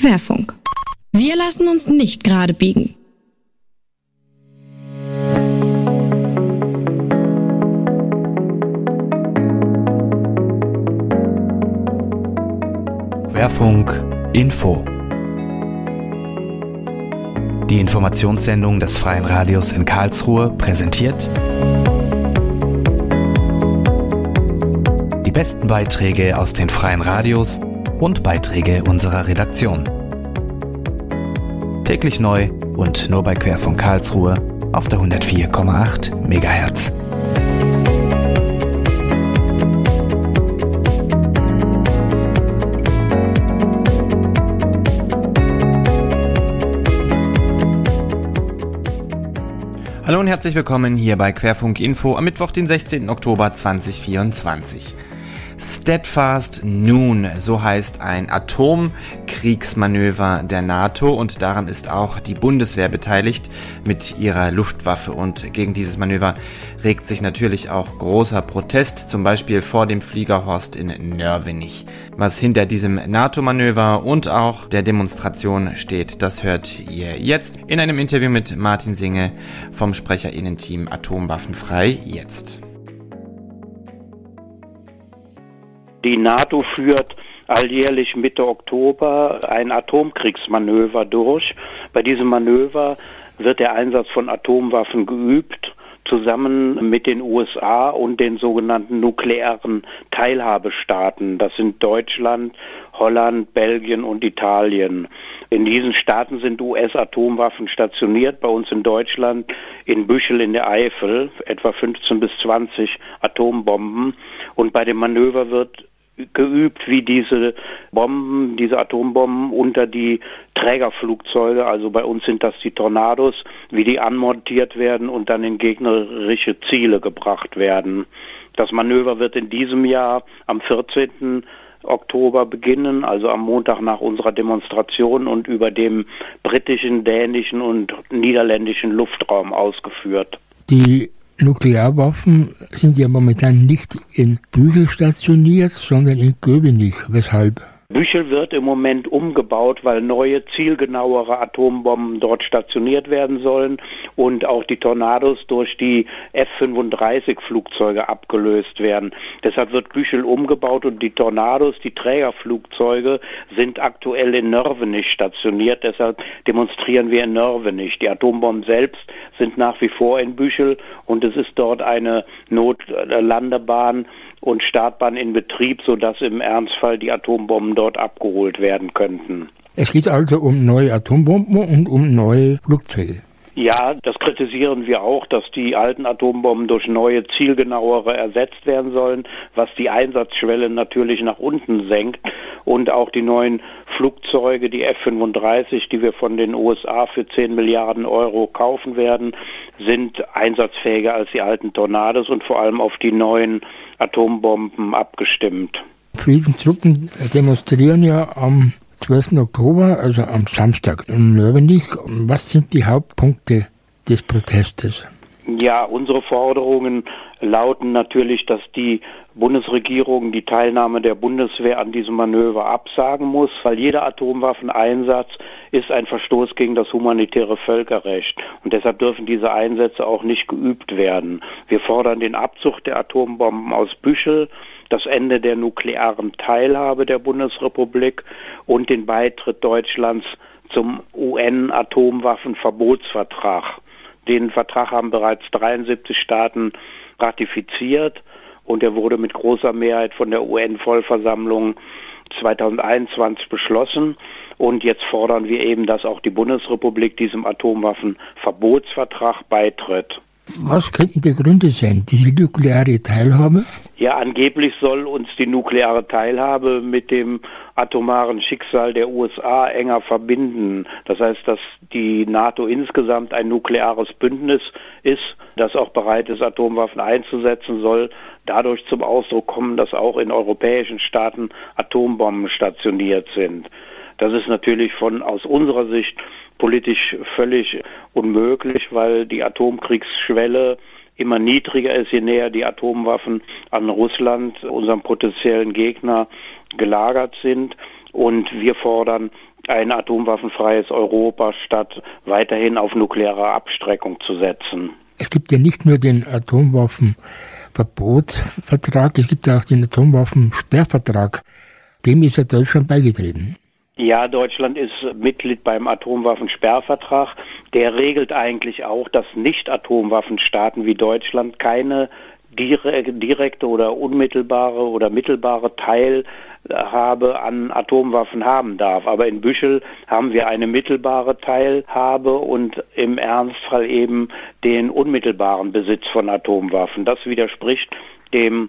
Querfunk. Wir lassen uns nicht gerade biegen. Querfunk Info. Die Informationssendung des Freien Radios in Karlsruhe präsentiert die besten Beiträge aus den Freien Radios und Beiträge unserer Redaktion. Täglich neu und nur bei Querfunk Karlsruhe auf der 104,8 MHz. Hallo und herzlich willkommen hier bei Querfunk Info am Mittwoch, den 16. Oktober 2024. Steadfast Noon, so heißt ein Atomkriegsmanöver der NATO und daran ist auch die Bundeswehr beteiligt mit ihrer Luftwaffe und gegen dieses Manöver regt sich natürlich auch großer Protest, zum Beispiel vor dem Fliegerhorst in Nörvenich. Was hinter diesem NATO-Manöver und auch der Demonstration steht, das hört ihr jetzt in einem Interview mit Martin Singe vom SprecherInnen-Team Atomwaffenfrei jetzt. Die NATO führt alljährlich Mitte Oktober ein Atomkriegsmanöver durch. Bei diesem Manöver wird der Einsatz von Atomwaffen geübt, zusammen mit den USA und den sogenannten nuklearen Teilhabestaaten. Das sind Deutschland, Holland, Belgien und Italien. In diesen Staaten sind US-Atomwaffen stationiert, bei uns in Deutschland in Büchel in der Eifel, etwa 15 bis 20 Atombomben. Und bei dem Manöver wird geübt, wie diese Atombomben unter die Trägerflugzeuge, also bei uns sind das die Tornados, wie die anmontiert werden und dann in gegnerische Ziele gebracht werden. Das Manöver wird in diesem Jahr am 14. Oktober beginnen, also am Montag nach unserer Demonstration und über dem britischen, dänischen und niederländischen Luftraum ausgeführt. Die Nuklearwaffen sind ja momentan nicht in Büchel stationiert, sondern in Köpenick. Weshalb? Büchel wird im Moment umgebaut, weil neue, zielgenauere Atombomben dort stationiert werden sollen und auch die Tornados durch die F-35-Flugzeuge abgelöst werden. Deshalb wird Büchel umgebaut und die Tornados, die Trägerflugzeuge, sind aktuell in Nörvenich stationiert. Deshalb demonstrieren wir in Nörvenich. Die Atombomben selbst sind nach wie vor in Büchel und es ist dort eine Notlandebahn und Startbahn in Betrieb, sodass im Ernstfall die Atombomben dort abgeholt werden könnten. Es geht also um neue Atombomben und um neue Flugzeuge. Ja, das kritisieren wir auch, dass die alten Atombomben durch neue, zielgenauere ersetzt werden sollen, was die Einsatzschwelle natürlich nach unten senkt. Und auch die neuen Flugzeuge, die F-35, die wir von den USA für 10 Milliarden Euro kaufen werden, sind einsatzfähiger als die alten Tornados und vor allem auf die neuen Atombomben abgestimmt. Friedenstruppen demonstrieren ja am 12. Oktober, also am Samstag in Nörvenich. Was sind die Hauptpunkte des Protestes? Ja, unsere Forderungen lauten natürlich, dass die Bundesregierung die Teilnahme der Bundeswehr an diesem Manöver absagen muss, weil jeder Atomwaffeneinsatz ist ein Verstoß gegen das humanitäre Völkerrecht und deshalb dürfen diese Einsätze auch nicht geübt werden. Wir fordern den Abzug der Atombomben aus Büchel, das Ende der nuklearen Teilhabe der Bundesrepublik und den Beitritt Deutschlands zum UN-Atomwaffenverbotsvertrag. Den Vertrag haben bereits 73 Staaten ratifiziert und er wurde mit großer Mehrheit von der UN-Vollversammlung 2021 beschlossen. Und jetzt fordern wir eben, dass auch die Bundesrepublik diesem Atomwaffenverbotsvertrag beitritt. Was könnten die Gründe sein? Diese nukleare Teilhabe? Ja, angeblich soll uns die nukleare Teilhabe mit dem atomaren Schicksal der USA enger verbinden. Das heißt, dass die NATO insgesamt ein nukleares Bündnis ist, das auch bereit ist, Atomwaffen einzusetzen, soll dadurch zum Ausdruck kommen, dass auch in europäischen Staaten Atombomben stationiert sind. Das ist natürlich aus unserer Sicht politisch völlig unmöglich, weil die Atomkriegsschwelle immer niedriger ist, je näher die Atomwaffen an Russland, unserem potenziellen Gegner, gelagert sind. Und wir fordern, ein atomwaffenfreies Europa statt weiterhin auf nukleare Abschreckung zu setzen. Es gibt ja nicht nur den Atomwaffenverbotsvertrag, es gibt auch den Atomwaffensperrvertrag. Dem ist ja Deutschland beigetreten. Ja, Deutschland ist Mitglied beim Atomwaffensperrvertrag. Der regelt eigentlich auch, dass Nicht-Atomwaffenstaaten wie Deutschland keine direkte oder unmittelbare oder mittelbare Teilhabe an Atomwaffen haben darf. Aber in Büschel haben wir eine mittelbare Teilhabe und im Ernstfall eben den unmittelbaren Besitz von Atomwaffen. Das widerspricht dem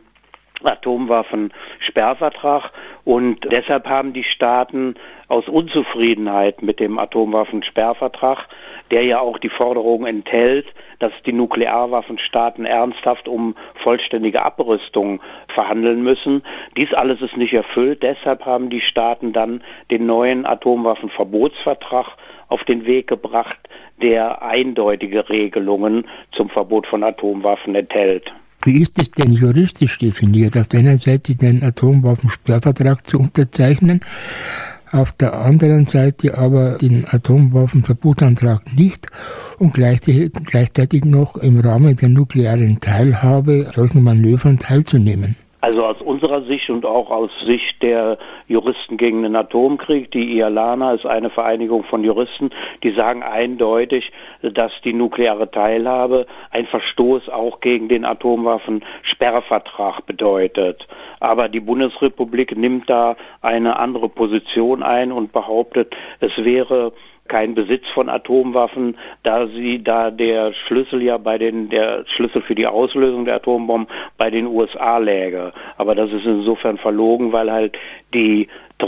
Atomwaffensperrvertrag und deshalb haben die Staaten aus Unzufriedenheit mit dem Atomwaffensperrvertrag, der ja auch die Forderung enthält, dass die Nuklearwaffenstaaten ernsthaft um vollständige Abrüstung verhandeln müssen. Dies alles ist nicht erfüllt, deshalb haben die Staaten dann den neuen Atomwaffenverbotsvertrag auf den Weg gebracht, der eindeutige Regelungen zum Verbot von Atomwaffen enthält. Wie ist es denn juristisch definiert? Auf der einen Seite den Atomwaffensperrvertrag zu unterzeichnen, auf der anderen Seite aber den Atomwaffenverbotsantrag nicht und gleichzeitig noch im Rahmen der nuklearen Teilhabe solchen Manövern teilzunehmen. Also aus unserer Sicht und auch aus Sicht der Juristen gegen den Atomkrieg, die IALANA ist eine Vereinigung von Juristen, die sagen eindeutig, dass die nukleare Teilhabe ein Verstoß auch gegen den Atomwaffensperrvertrag bedeutet. Aber die Bundesrepublik nimmt da eine andere Position ein und behauptet, es wäre kein Besitz von Atomwaffen, da der Schlüssel ja der Schlüssel für die Auslösung der Atombomben bei den USA läge. Aber das ist insofern verlogen, weil halt die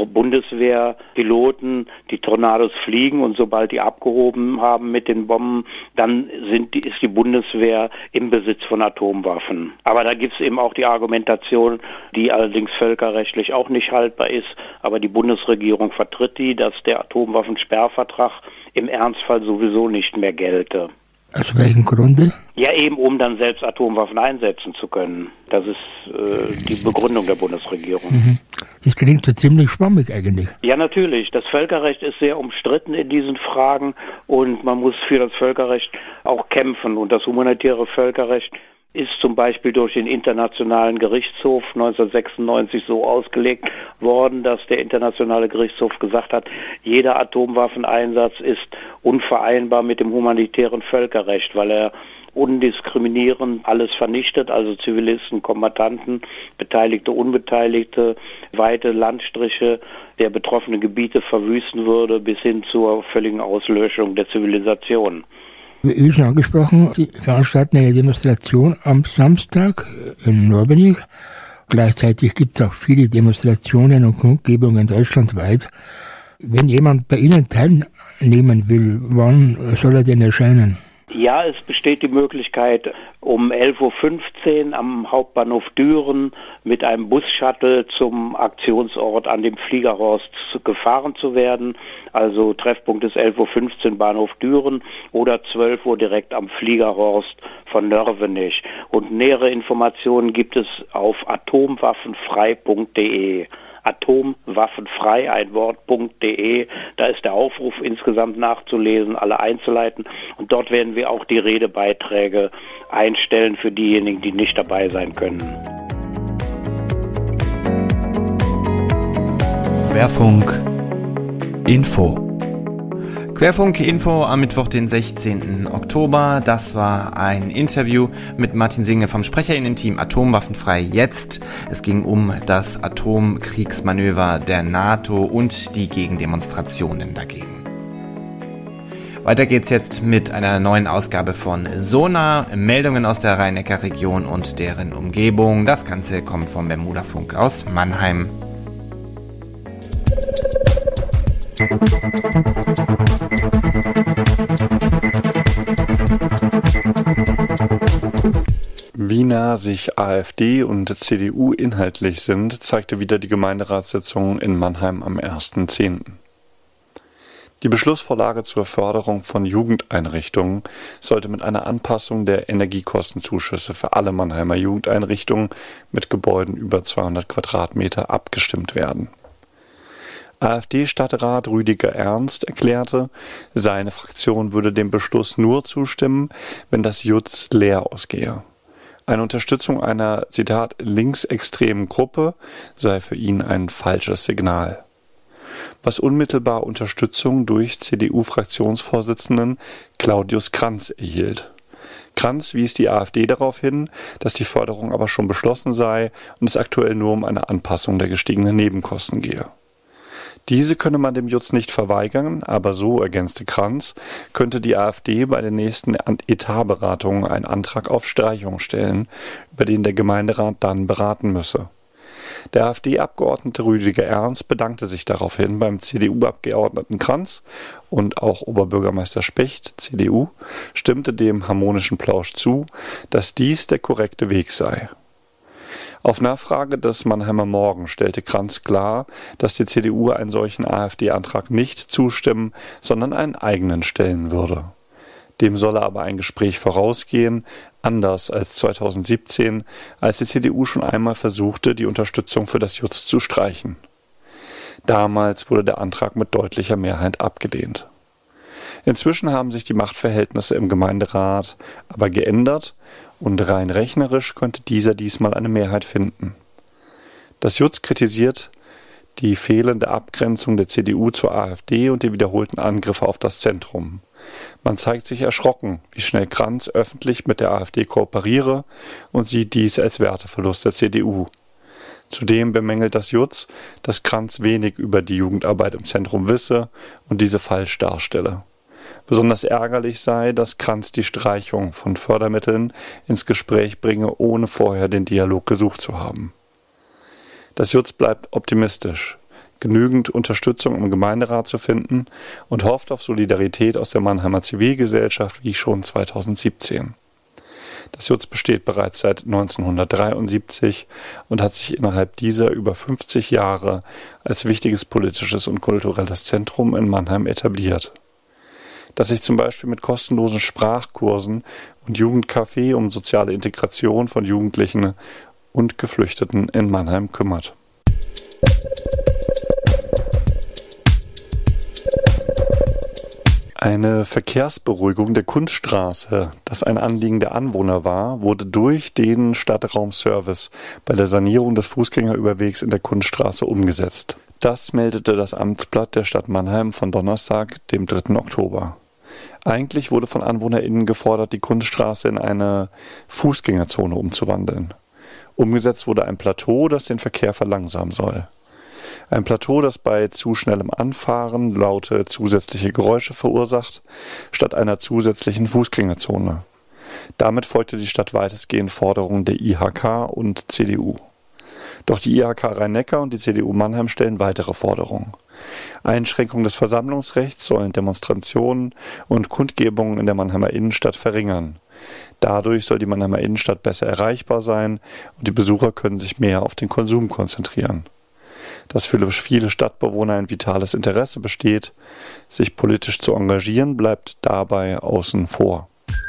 Bundeswehrpiloten die Tornados fliegen und sobald die abgehoben haben mit den Bomben, dann ist die Bundeswehr im Besitz von Atomwaffen. Aber da gibt es eben auch die Argumentation, die allerdings völkerrechtlich auch nicht haltbar ist, aber die Bundesregierung vertritt die, dass der Atomwaffensperrvertrag im Ernstfall sowieso nicht mehr gelte. Aus welchem Grunde? Ja, eben um dann selbst Atomwaffen einsetzen zu können. Das ist die Begründung der Bundesregierung. Das klingt so ziemlich schwammig eigentlich. Ja, natürlich. Das Völkerrecht ist sehr umstritten in diesen Fragen und man muss für das Völkerrecht auch kämpfen. Und das humanitäre Völkerrecht ist zum Beispiel durch den Internationalen Gerichtshof 1996 so ausgelegt worden, dass der Internationale Gerichtshof gesagt hat, jeder Atomwaffeneinsatz ist unvereinbar mit dem humanitären Völkerrecht, weil er undiskriminierend alles vernichtet, also Zivilisten, Kombattanten, Beteiligte, Unbeteiligte, weite Landstriche der betroffenen Gebiete verwüsten würde, bis hin zur völligen Auslöschung der Zivilisation. Wie schon angesprochen, Sie veranstalten eine Demonstration am Samstag in Nörbennich. Gleichzeitig gibt es auch viele Demonstrationen und Kundgebungen deutschlandweit. Wenn jemand bei Ihnen teilnehmen will, wann soll er denn erscheinen? Ja, es besteht die Möglichkeit, um 11.15 Uhr am Hauptbahnhof Düren mit einem Bus-Shuttle zum Aktionsort an dem Fliegerhorst gefahren zu werden. Also Treffpunkt ist 11.15 Uhr Bahnhof Düren oder 12 Uhr direkt am Fliegerhorst von Nörvenich. Und nähere Informationen gibt es auf atomwaffenfrei.de. Atomwaffenfrei, ein Wort.de. Da ist der Aufruf insgesamt nachzulesen, alle Einzelheiten. Und dort werden wir auch die Redebeiträge einstellen für diejenigen, die nicht dabei sein können. Querfunk Info. Querfunk Info am Mittwoch, den 16. Oktober. Das war ein Interview mit Martin Singe vom Sprecherinnen-Team Atomwaffenfrei jetzt. Es ging um das Atomkriegsmanöver der NATO und die Gegendemonstrationen dagegen. Weiter geht's jetzt mit einer neuen Ausgabe von Sonar. Meldungen aus der Rhein-Neckar-Region und deren Umgebung. Das Ganze kommt vom Bermuda-Funk aus Mannheim. Wie nah sich AfD und CDU inhaltlich sind, zeigte wieder die Gemeinderatssitzung in Mannheim am 1.10. Die Beschlussvorlage zur Förderung von Jugendeinrichtungen sollte mit einer Anpassung der Energiekostenzuschüsse für alle Mannheimer Jugendeinrichtungen mit Gebäuden über 200 Quadratmeter abgestimmt werden. AfD-Stadtrat Rüdiger Ernst erklärte, seine Fraktion würde dem Beschluss nur zustimmen, wenn das Jutz leer ausgehe. Eine Unterstützung einer, Zitat, linksextremen Gruppe sei für ihn ein falsches Signal. Was unmittelbar Unterstützung durch CDU-Fraktionsvorsitzenden Claudius Kranz erhielt. Kranz wies die AfD darauf hin, dass die Förderung aber schon beschlossen sei und es aktuell nur um eine Anpassung der gestiegenen Nebenkosten gehe. Diese könne man dem Jutz nicht verweigern, aber so, ergänzte Kranz, könnte die AfD bei den nächsten Etatberatungen einen Antrag auf Streichung stellen, über den der Gemeinderat dann beraten müsse. Der AfD-Abgeordnete Rüdiger Ernst bedankte sich daraufhin beim CDU-Abgeordneten Kranz und auch Oberbürgermeister Specht, CDU, stimmte dem harmonischen Plausch zu, dass dies der korrekte Weg sei. Auf Nachfrage des Mannheimer Morgen stellte Kranz klar, dass die CDU einen solchen AfD-Antrag nicht zustimmen, sondern einen eigenen stellen würde. Dem solle aber ein Gespräch vorausgehen, anders als 2017, als die CDU schon einmal versuchte, die Unterstützung für das Jutz zu streichen. Damals wurde der Antrag mit deutlicher Mehrheit abgelehnt. Inzwischen haben sich die Machtverhältnisse im Gemeinderat aber geändert und rein rechnerisch könnte dieser diesmal eine Mehrheit finden. Das Jutz kritisiert die fehlende Abgrenzung der CDU zur AfD und die wiederholten Angriffe auf das Zentrum. Man zeigt sich erschrocken, wie schnell Kranz öffentlich mit der AfD kooperiere und sieht dies als Werteverlust der CDU. Zudem bemängelt das Jutz, dass Kranz wenig über die Jugendarbeit im Zentrum wisse und diese falsch darstelle. Besonders ärgerlich sei, dass Kranz die Streichung von Fördermitteln ins Gespräch bringe, ohne vorher den Dialog gesucht zu haben. Das Jutz bleibt optimistisch, genügend Unterstützung im Gemeinderat zu finden und hofft auf Solidarität aus der Mannheimer Zivilgesellschaft wie schon 2017. Das Jutz besteht bereits seit 1973 und hat sich innerhalb dieser über 50 Jahre als wichtiges politisches und kulturelles Zentrum in Mannheim etabliert, das sich zum Beispiel mit kostenlosen Sprachkursen und Jugendcafé um soziale Integration von Jugendlichen und Geflüchteten in Mannheim kümmert. Eine Verkehrsberuhigung der Kunststraße, das ein Anliegen der Anwohner war, wurde durch den Stadtraumservice bei der Sanierung des Fußgängerüberwegs in der Kunststraße umgesetzt. Das meldete das Amtsblatt der Stadt Mannheim von Donnerstag, dem 3. Oktober. Eigentlich wurde von AnwohnerInnen gefordert, die Kunststraße in eine Fußgängerzone umzuwandeln. Umgesetzt wurde ein Plateau, das den Verkehr verlangsamen soll. Ein Plateau, das bei zu schnellem Anfahren laute zusätzliche Geräusche verursacht, statt einer zusätzlichen Fußgängerzone. Damit folgte die Stadt weitestgehend Forderungen der IHK und CDU. Doch die IHK Rhein-Neckar und die CDU Mannheim stellen weitere Forderungen. Einschränkung des Versammlungsrechts sollen Demonstrationen und Kundgebungen in der Mannheimer Innenstadt verringern. Dadurch soll die Mannheimer Innenstadt besser erreichbar sein und die Besucher können sich mehr auf den Konsum konzentrieren. Dass für viele Stadtbewohner ein vitales Interesse besteht, sich politisch zu engagieren, bleibt dabei außen vor.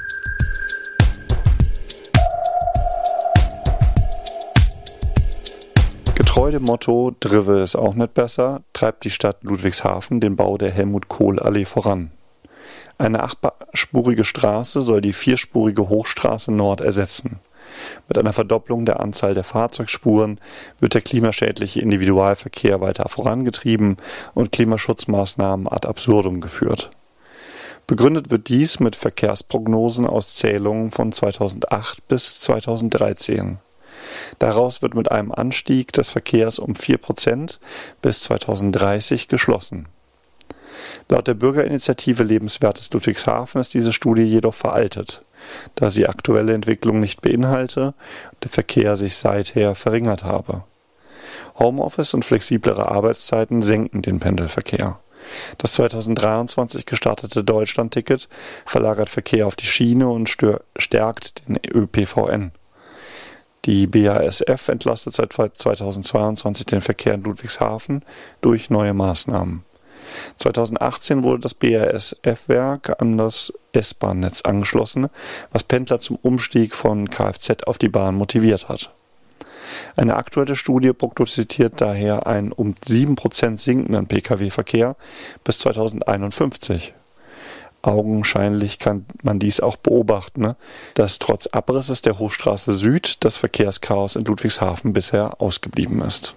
Getreu dem Motto „Drive ist auch nicht besser“ treibt die Stadt Ludwigshafen den Bau der Helmut-Kohl-Allee voran. Eine 8-spurige Straße soll die 4-spurige Hochstraße Nord ersetzen. Mit einer Verdopplung der Anzahl der Fahrzeugspuren wird der klimaschädliche Individualverkehr weiter vorangetrieben und Klimaschutzmaßnahmen ad absurdum geführt. Begründet wird dies mit Verkehrsprognosen aus Zählungen von 2008 bis 2013. Daraus wird mit einem Anstieg des Verkehrs um 4% bis 2030 geschlossen. Laut der Bürgerinitiative Lebenswertes Ludwigshafen ist diese Studie jedoch veraltet, da sie aktuelle Entwicklungen nicht beinhalte und der Verkehr sich seither verringert habe. Homeoffice und flexiblere Arbeitszeiten senken den Pendelverkehr. Das 2023 gestartete Deutschlandticket verlagert Verkehr auf die Schiene und stärkt den ÖPVN. Die BASF entlastet seit 2022 den Verkehr in Ludwigshafen durch neue Maßnahmen. 2018 wurde das BASF-Werk an das S-Bahn-Netz angeschlossen, was Pendler zum Umstieg von Kfz auf die Bahn motiviert hat. Eine aktuelle Studie prognostiziert daher einen um 7% sinkenden Pkw-Verkehr bis 2051. Augenscheinlich kann man dies auch beobachten, dass trotz Abrisses der Hochstraße Süd das Verkehrschaos in Ludwigshafen bisher ausgeblieben ist.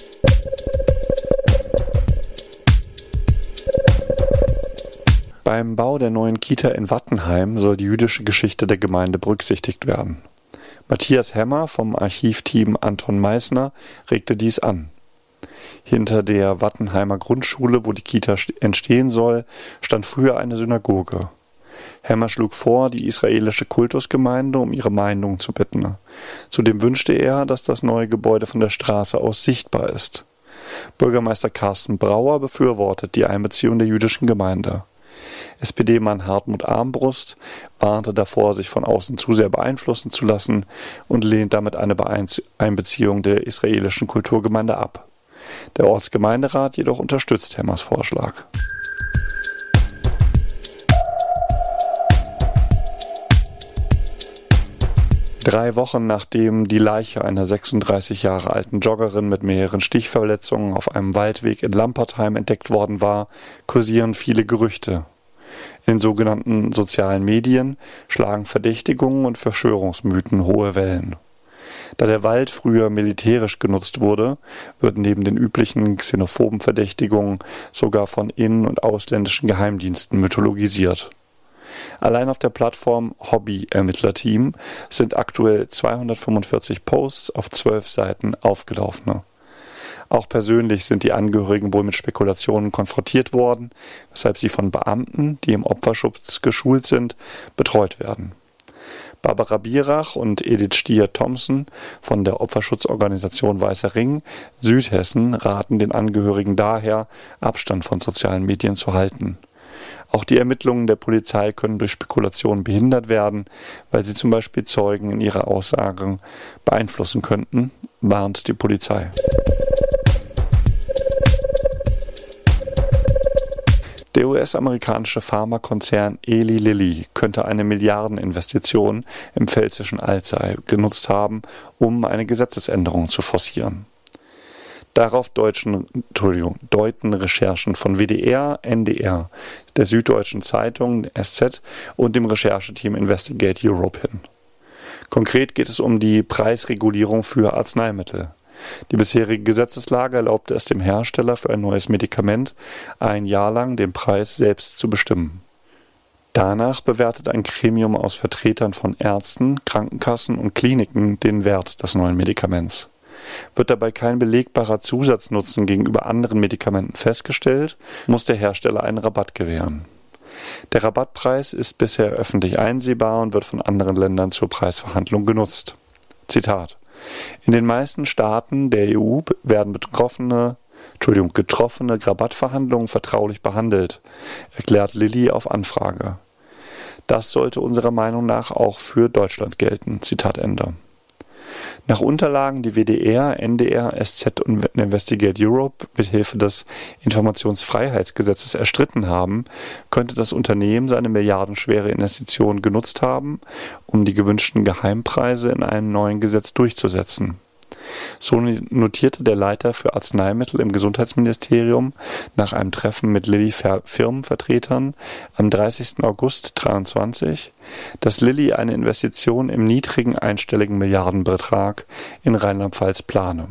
Beim Bau der neuen Kita in Wattenheim soll die jüdische Geschichte der Gemeinde berücksichtigt werden. Matthias Hemmer vom Archivteam Anton Meissner regte dies an. Hinter der Wattenheimer Grundschule, wo die Kita entstehen soll, stand früher eine Synagoge. Hemmer schlug vor, die israelische Kultusgemeinde um ihre Meinung zu bitten. Zudem wünschte er, dass das neue Gebäude von der Straße aus sichtbar ist. Bürgermeister Carsten Brauer befürwortet die Einbeziehung der jüdischen Gemeinde. SPD-Mann Hartmut Armbrust warnte davor, sich von außen zu sehr beeinflussen zu lassen und lehnt damit eine Einbeziehung der israelischen Kulturgemeinde ab. Der Ortsgemeinderat jedoch unterstützt Hemmers Vorschlag. Drei Wochen nachdem die Leiche einer 36 Jahre alten Joggerin mit mehreren Stichverletzungen auf einem Waldweg in Lampertheim entdeckt worden war, kursieren viele Gerüchte. In den sogenannten sozialen Medien schlagen Verdächtigungen und Verschwörungsmythen hohe Wellen. Da der Wald früher militärisch genutzt wurde, wird neben den üblichen xenophoben Verdächtigungen sogar von innen- und ausländischen Geheimdiensten mythologisiert. Allein auf der Plattform Hobby-Ermittler-Team sind aktuell 245 Posts auf 12 Seiten aufgelaufen. Auch persönlich sind die Angehörigen wohl mit Spekulationen konfrontiert worden, weshalb sie von Beamten, die im Opferschutz geschult sind, betreut werden. Barbara Bierach und Edith Stier-Thompson von der Opferschutzorganisation Weißer Ring Südhessen raten den Angehörigen daher, Abstand von sozialen Medien zu halten. Auch die Ermittlungen der Polizei können durch Spekulationen behindert werden, weil sie zum Beispiel Zeugen in ihrer Aussagen beeinflussen könnten, warnt die Polizei. Der US-amerikanische Pharmakonzern Eli Lilly könnte eine Milliardeninvestition im pfälzischen Alzey genutzt haben, um eine Gesetzesänderung zu forcieren. Darauf deuten Recherchen von WDR, NDR, der Süddeutschen Zeitung, SZ und dem Rechercheteam Investigate Europe hin. Konkret geht es um die Preisregulierung für Arzneimittel. Die bisherige Gesetzeslage erlaubte es dem Hersteller für ein neues Medikament, ein Jahr lang den Preis selbst zu bestimmen. Danach bewertet ein Gremium aus Vertretern von Ärzten, Krankenkassen und Kliniken den Wert des neuen Medikaments. Wird dabei kein belegbarer Zusatznutzen gegenüber anderen Medikamenten festgestellt, muss der Hersteller einen Rabatt gewähren. Der Rabattpreis ist bisher öffentlich einsehbar und wird von anderen Ländern zur Preisverhandlung genutzt. Zitat: In den meisten Staaten der EU werden getroffene Rabattverhandlungen vertraulich behandelt, erklärt Lilly auf Anfrage. Das sollte unserer Meinung nach auch für Deutschland gelten. Zitat Ende. Nach Unterlagen, die WDR, NDR, SZ und Investigate Europe mithilfe des Informationsfreiheitsgesetzes erstritten haben, könnte das Unternehmen seine milliardenschwere Investition genutzt haben, um die gewünschten Geheimpreise in einem neuen Gesetz durchzusetzen. So notierte der Leiter für Arzneimittel im Gesundheitsministerium nach einem Treffen mit Lilly-Firmenvertretern am 30. August 2023, dass Lilly eine Investition im niedrigen einstelligen Milliardenbetrag in Rheinland-Pfalz plane.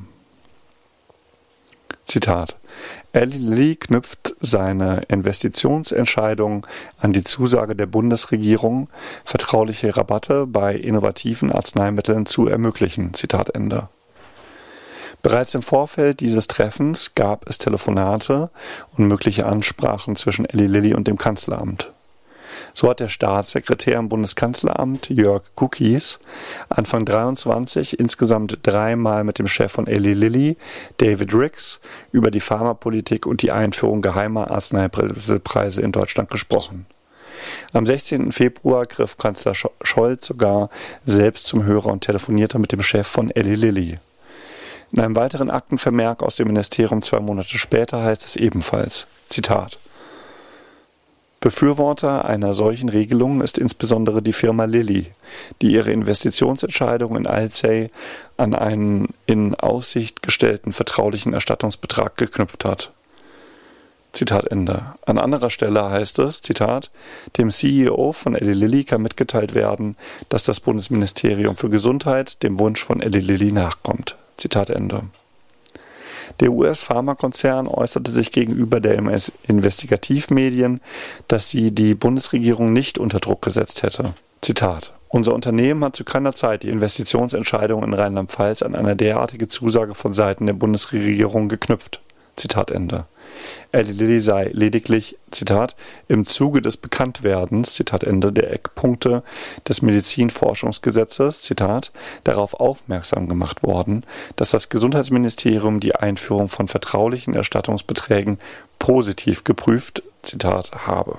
Zitat: Eli Lilly knüpft seine Investitionsentscheidung an die Zusage der Bundesregierung, vertrauliche Rabatte bei innovativen Arzneimitteln zu ermöglichen. Zitat Ende. Bereits im Vorfeld dieses Treffens gab es Telefonate und mögliche Ansprachen zwischen Eli Lilly und dem Kanzleramt. So hat der Staatssekretär im Bundeskanzleramt, Jörg Kukies, Anfang 2023 insgesamt 3-mal mit dem Chef von Eli Lilly, David Ricks, über die Pharmapolitik und die Einführung geheimer Arzneimittelpreise in Deutschland gesprochen. Am 16. Februar griff Kanzler Scholz sogar selbst zum Hörer und telefonierte mit dem Chef von Eli Lilly. In einem weiteren Aktenvermerk aus dem Ministerium 2 Monate später heißt es ebenfalls, Zitat: Befürworter einer solchen Regelung ist insbesondere die Firma Lilly, die ihre Investitionsentscheidung in Alzey an einen in Aussicht gestellten vertraulichen Erstattungsbetrag geknüpft hat. Zitat Ende. An anderer Stelle heißt es, Zitat, dem CEO von Eli Lilly kann mitgeteilt werden, dass das Bundesministerium für Gesundheit dem Wunsch von Eli Lilly nachkommt. Zitat Ende. Der US-Pharmakonzern äußerte sich gegenüber der Investigativmedien, dass sie die Bundesregierung nicht unter Druck gesetzt hätte. Zitat: Unser Unternehmen hat zu keiner Zeit die Investitionsentscheidung in Rheinland-Pfalz an eine derartige Zusage von Seiten der Bundesregierung geknüpft. Zitat Ende. Eli Lilly sei lediglich, Zitat, im Zuge des Bekanntwerdens, Zitat Ende, der Eckpunkte des Medizinforschungsgesetzes, Zitat, darauf aufmerksam gemacht worden, dass das Gesundheitsministerium die Einführung von vertraulichen Erstattungsbeträgen positiv geprüft, Zitat, habe.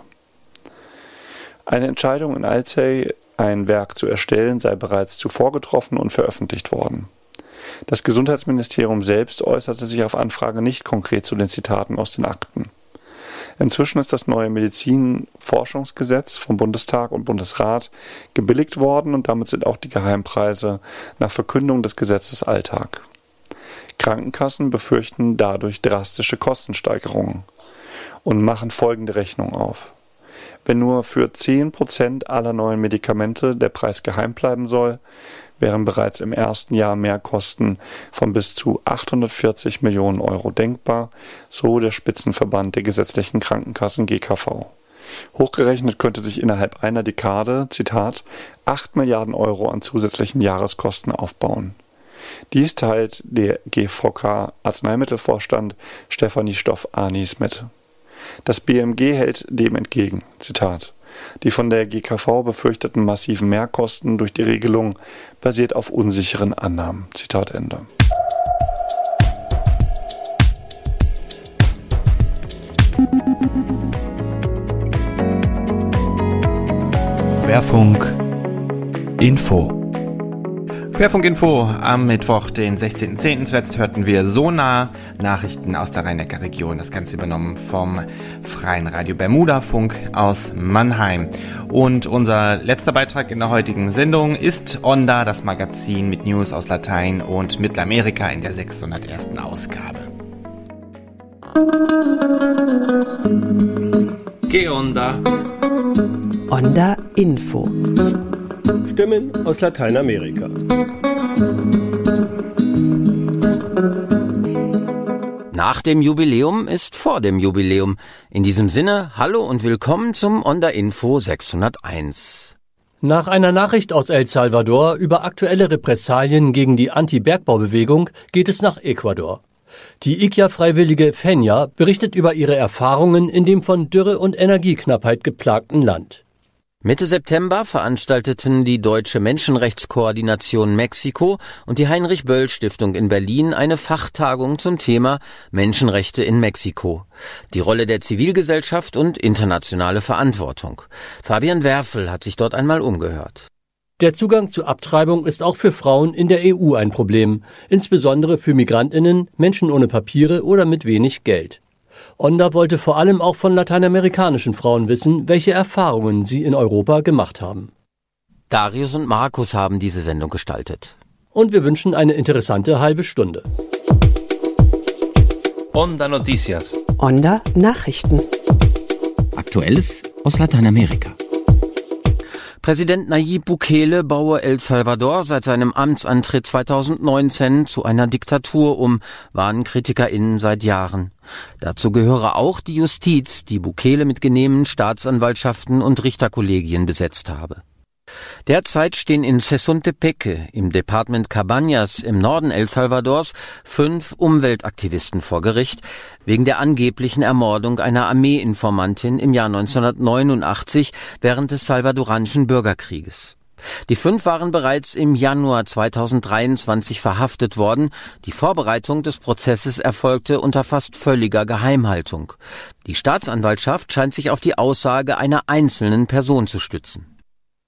Eine Entscheidung in Alzey, ein Werk zu erstellen, sei bereits zuvor getroffen und veröffentlicht worden. Das Gesundheitsministerium selbst äußerte sich auf Anfrage nicht konkret zu den Zitaten aus den Akten. Inzwischen ist das neue Medizinforschungsgesetz vom Bundestag und Bundesrat gebilligt worden und damit sind auch die Geheimpreise nach Verkündung des Gesetzes Alltag. Krankenkassen befürchten dadurch drastische Kostensteigerungen und machen folgende Rechnung auf. Wenn nur für 10% aller neuen Medikamente der Preis geheim bleiben soll, wären bereits im ersten Jahr Mehrkosten von bis zu 840 Millionen Euro denkbar, so der Spitzenverband der gesetzlichen Krankenkassen GKV. Hochgerechnet könnte sich innerhalb einer Dekade, Zitat, 8 Milliarden Euro an zusätzlichen Jahreskosten aufbauen. Dies teilt der GVK Arzneimittelvorstand Stefanie Stoff-Anis mit. Das BMG hält dem entgegen, Zitat, die von der GKV befürchteten massiven Mehrkosten durch die Regelung basiert auf unsicheren Annahmen. Zitat Ende. Querfunk Info. Querfunk Info am Mittwoch, den 16.10. Zuletzt hörten wir Sonar, Nachrichten aus der Rhein-Neckar-Region. Das Ganze übernommen vom Freien Radio Bermuda Funk aus Mannheim. Und unser letzter Beitrag in der heutigen Sendung ist Onda, das Magazin mit News aus Latein und Mittelamerika in der 601. Ausgabe. ¿Qué onda? Onda Info. Stimmen aus Lateinamerika. Nach dem Jubiläum ist vor dem Jubiläum. In diesem Sinne, hallo und willkommen zum Onda Info 601. Nach einer Nachricht aus El Salvador über aktuelle Repressalien gegen die Anti-Bergbaubewegung geht es nach Ecuador. Die IKIA-Freiwillige Fenya berichtet über ihre Erfahrungen in dem von Dürre und Energieknappheit geplagten Land. Mitte September veranstalteten die Deutsche Menschenrechtskoordination Mexiko und die Heinrich-Böll-Stiftung in Berlin eine Fachtagung zum Thema Menschenrechte in Mexiko. Die Rolle der Zivilgesellschaft und internationale Verantwortung. Fabian Werfel hat sich dort einmal umgehört. Der Zugang zu Abtreibung ist auch für Frauen in der EU ein Problem, insbesondere für MigrantInnen, Menschen ohne Papiere oder mit wenig Geld. Onda wollte vor allem auch von lateinamerikanischen Frauen wissen, welche Erfahrungen sie in Europa gemacht haben. Darius und Markus haben diese Sendung gestaltet. Und wir wünschen eine interessante halbe Stunde. Onda Noticias. Onda Nachrichten. Aktuelles aus Lateinamerika. Präsident Nayib Bukele baue El Salvador seit seinem Amtsantritt 2019 zu einer Diktatur um, warnen KritikerInnen seit Jahren. Dazu gehöre auch die Justiz, die Bukele mit genehmen Staatsanwaltschaften und Richterkollegien besetzt habe. Derzeit stehen in Sesontepeque, im Departement Cabañas im Norden El Salvadors, 5 Umweltaktivisten vor Gericht, wegen der angeblichen Ermordung einer Armeeinformantin im Jahr 1989 während des salvadoranischen Bürgerkrieges. Die 5 waren bereits im Januar 2023 verhaftet worden. Die Vorbereitung des Prozesses erfolgte unter fast völliger Geheimhaltung. Die Staatsanwaltschaft scheint sich auf die Aussage einer einzelnen Person zu stützen.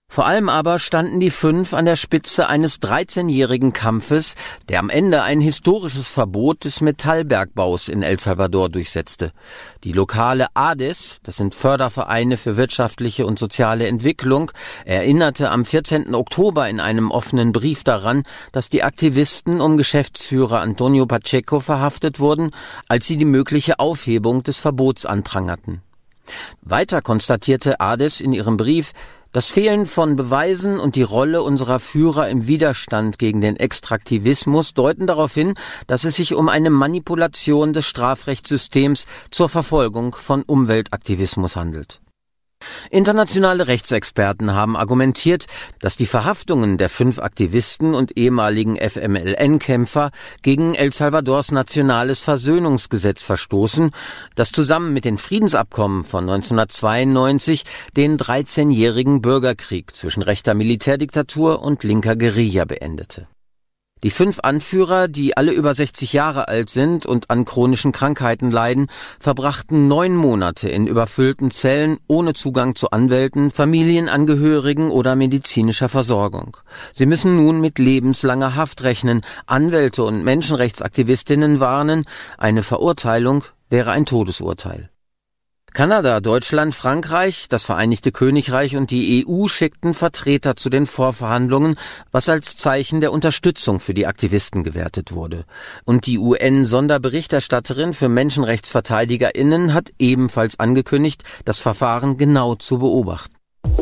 Vor allem aber standen die 5 an der Spitze eines 13-jährigen Kampfes, der am Ende ein historisches Verbot des Metallbergbaus in El Salvador durchsetzte. Die lokale ADES, das sind Fördervereine für wirtschaftliche und soziale Entwicklung, erinnerte am 14. Oktober in einem offenen Brief daran, dass die Aktivisten um Geschäftsführer Antonio Pacheco verhaftet wurden, als sie die mögliche Aufhebung des Verbots anprangerten. Weiter konstatierte ADES in ihrem Brief, das Fehlen von Beweisen und die Rolle unserer Führer im Widerstand gegen den Extraktivismus deuten darauf hin, dass es sich um eine Manipulation des Strafrechtssystems zur Verfolgung von Umweltaktivismus handelt. Internationale Rechtsexperten haben argumentiert, dass die Verhaftungen der 5 Aktivisten und ehemaligen FMLN-Kämpfer gegen El Salvadors nationales Versöhnungsgesetz verstoßen, das zusammen mit den Friedensabkommen von 1992 den 13-jährigen Bürgerkrieg zwischen rechter Militärdiktatur und linker Guerilla beendete. Die 5 Anführer, die alle über 60 Jahre alt sind und an chronischen Krankheiten leiden, verbrachten 9 Monate in überfüllten Zellen ohne Zugang zu Anwälten, Familienangehörigen oder medizinischer Versorgung. Sie müssen nun mit lebenslanger Haft rechnen. Anwälte und Menschenrechtsaktivistinnen warnen, eine Verurteilung wäre ein Todesurteil. Kanada, Deutschland, Frankreich, das Vereinigte Königreich und die EU schickten Vertreter zu den Vorverhandlungen, was als Zeichen der Unterstützung für die Aktivisten gewertet wurde. Und die UN-Sonderberichterstatterin für MenschenrechtsverteidigerInnen hat ebenfalls angekündigt, das Verfahren genau zu beobachten.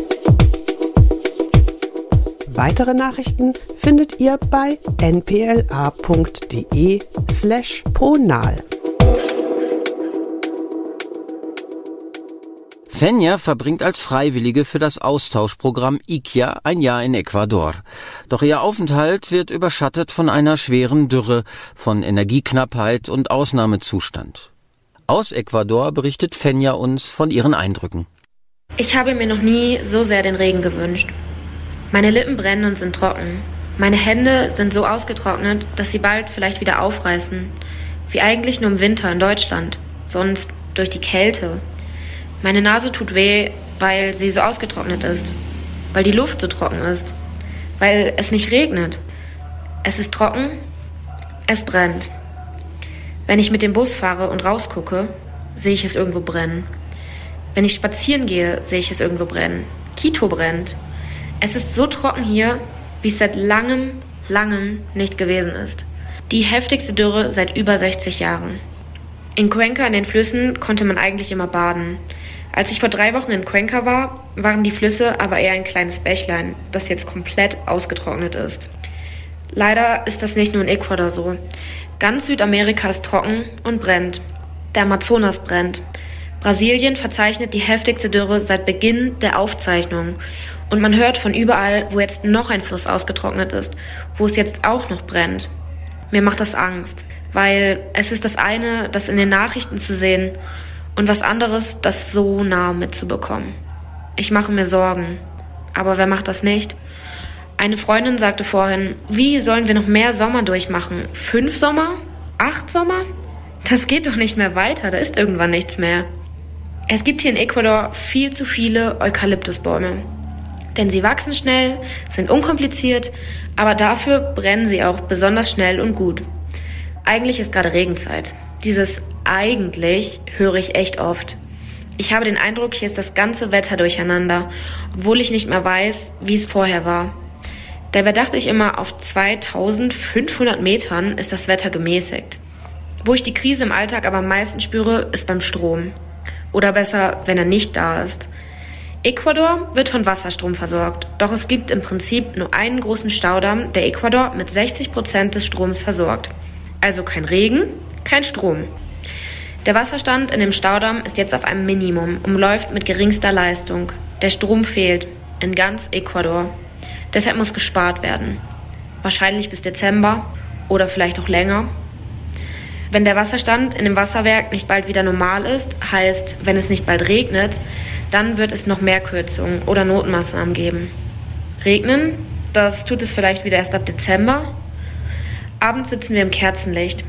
Weitere Nachrichten findet ihr bei npla.de/ponal. Fenja verbringt als Freiwillige für das Austauschprogramm IKIA ein Jahr in Ecuador. Doch ihr Aufenthalt wird überschattet von einer schweren Dürre, von Energieknappheit und Ausnahmezustand. Aus Ecuador berichtet Fenja uns von ihren Eindrücken. Ich habe mir noch nie so sehr den Regen gewünscht. Meine Lippen brennen und sind trocken. Meine Hände sind so ausgetrocknet, dass sie bald vielleicht wieder aufreißen. Wie eigentlich nur im Winter in Deutschland, sonst durch die Kälte. Meine Nase tut weh, weil sie so ausgetrocknet ist, weil die Luft so trocken ist, weil es nicht regnet. Es ist trocken, es brennt. Wenn ich mit dem Bus fahre und rausgucke, sehe ich es irgendwo brennen. Wenn ich spazieren gehe, sehe ich es irgendwo brennen. Quito brennt. Es ist so trocken hier, wie es seit langem nicht gewesen ist. Die heftigste Dürre seit über 60 Jahren. In Cuenca in den Flüssen konnte man eigentlich immer baden. Als ich vor 3 Wochen in Cuenca war, waren die Flüsse aber eher ein kleines Bächlein, das jetzt komplett ausgetrocknet ist. Leider ist das nicht nur in Ecuador so. Ganz Südamerika ist trocken und brennt. Der Amazonas brennt. Brasilien verzeichnet die heftigste Dürre seit Beginn der Aufzeichnung. Und man hört von überall, wo jetzt noch ein Fluss ausgetrocknet ist, wo es jetzt auch noch brennt. Mir macht das Angst, weil es ist das eine, das in den Nachrichten zu sehen, und was anderes, das so nah mitzubekommen. Ich mache mir Sorgen. Aber wer macht das nicht? Eine Freundin sagte vorhin, wie sollen wir noch mehr Sommer durchmachen? 5 Sommer? 8 Sommer? Das geht doch nicht mehr weiter, da ist irgendwann nichts mehr. Es gibt hier in Ecuador viel zu viele Eukalyptusbäume. Denn sie wachsen schnell, sind unkompliziert, aber dafür brennen sie auch besonders schnell und gut. Eigentlich ist gerade Regenzeit. Dieses eigentlich höre ich echt oft. Ich habe den Eindruck, hier ist das ganze Wetter durcheinander, obwohl ich nicht mehr weiß, wie es vorher war. Dabei dachte ich immer, auf 2500 Metern ist das Wetter gemäßigt. Wo ich die Krise im Alltag aber am meisten spüre, ist beim Strom. Oder besser, wenn er nicht da ist. Ecuador wird von Wasserstrom versorgt, doch es gibt im Prinzip nur einen großen Staudamm, der Ecuador mit 60% des Stroms versorgt. Also kein Regen, kein Strom. Der Wasserstand in dem Staudamm ist jetzt auf einem Minimum und läuft mit geringster Leistung. Der Strom fehlt in ganz Ecuador. Deshalb muss gespart werden. Wahrscheinlich bis Dezember oder vielleicht auch länger. Wenn der Wasserstand in dem Wasserwerk nicht bald wieder normal ist, heißt, wenn es nicht bald regnet, dann wird es noch mehr Kürzungen oder Notmaßnahmen geben. Regnen, das tut es vielleicht wieder erst ab Dezember. Abends sitzen wir im Kerzenlicht.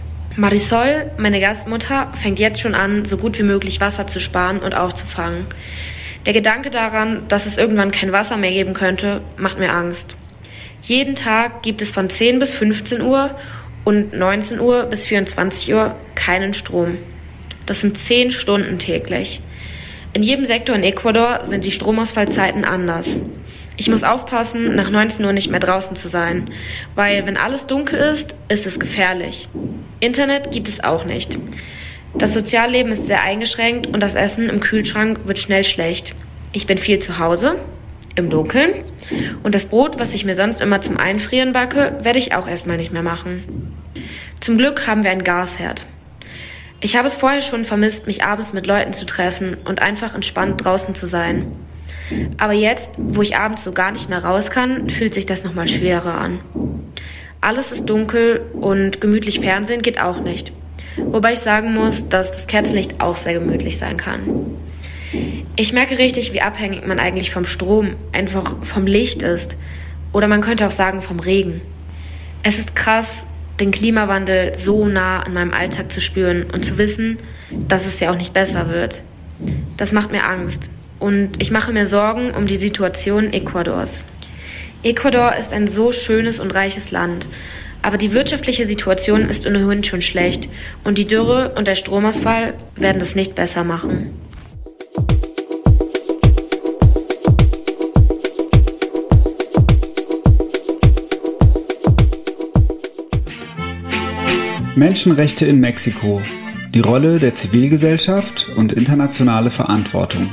Marisol, meine Gastmutter, fängt jetzt schon an, so gut wie möglich Wasser zu sparen und aufzufangen. Der Gedanke daran, dass es irgendwann kein Wasser mehr geben könnte, macht mir Angst. Jeden Tag gibt es von 10 bis 15 Uhr und 19 Uhr bis 24 Uhr keinen Strom. Das sind 10 Stunden täglich. In jedem Sektor in Ecuador sind die Stromausfallzeiten anders. Ich muss aufpassen, nach 19 Uhr nicht mehr draußen zu sein, weil wenn alles dunkel ist, ist es gefährlich. Internet gibt es auch nicht. Das Sozialleben ist sehr eingeschränkt und das Essen im Kühlschrank wird schnell schlecht. Ich bin viel zu Hause, im Dunkeln, und das Brot, was ich mir sonst immer zum Einfrieren backe, werde ich auch erstmal nicht mehr machen. Zum Glück haben wir einen Gasherd. Ich habe es vorher schon vermisst, mich abends mit Leuten zu treffen und einfach entspannt draußen zu sein. Aber jetzt, wo ich abends so gar nicht mehr raus kann, fühlt sich das nochmal schwerer an. Alles ist dunkel und gemütlich Fernsehen geht auch nicht. Wobei ich sagen muss, dass das Kerzenlicht auch sehr gemütlich sein kann. Ich merke richtig, wie abhängig man eigentlich vom Strom, einfach vom Licht ist. Oder man könnte auch sagen vom Regen. Es ist krass, den Klimawandel so nah in meinem Alltag zu spüren und zu wissen, dass es ja auch nicht besser wird. Das macht mir Angst und ich mache mir Sorgen um die Situation Ecuadors. Ecuador ist ein so schönes und reiches Land, aber die wirtschaftliche Situation ist ohnehin schon schlecht und die Dürre und der Stromausfall werden das nicht besser machen. Menschenrechte in Mexiko. Die Rolle der Zivilgesellschaft und internationale Verantwortung.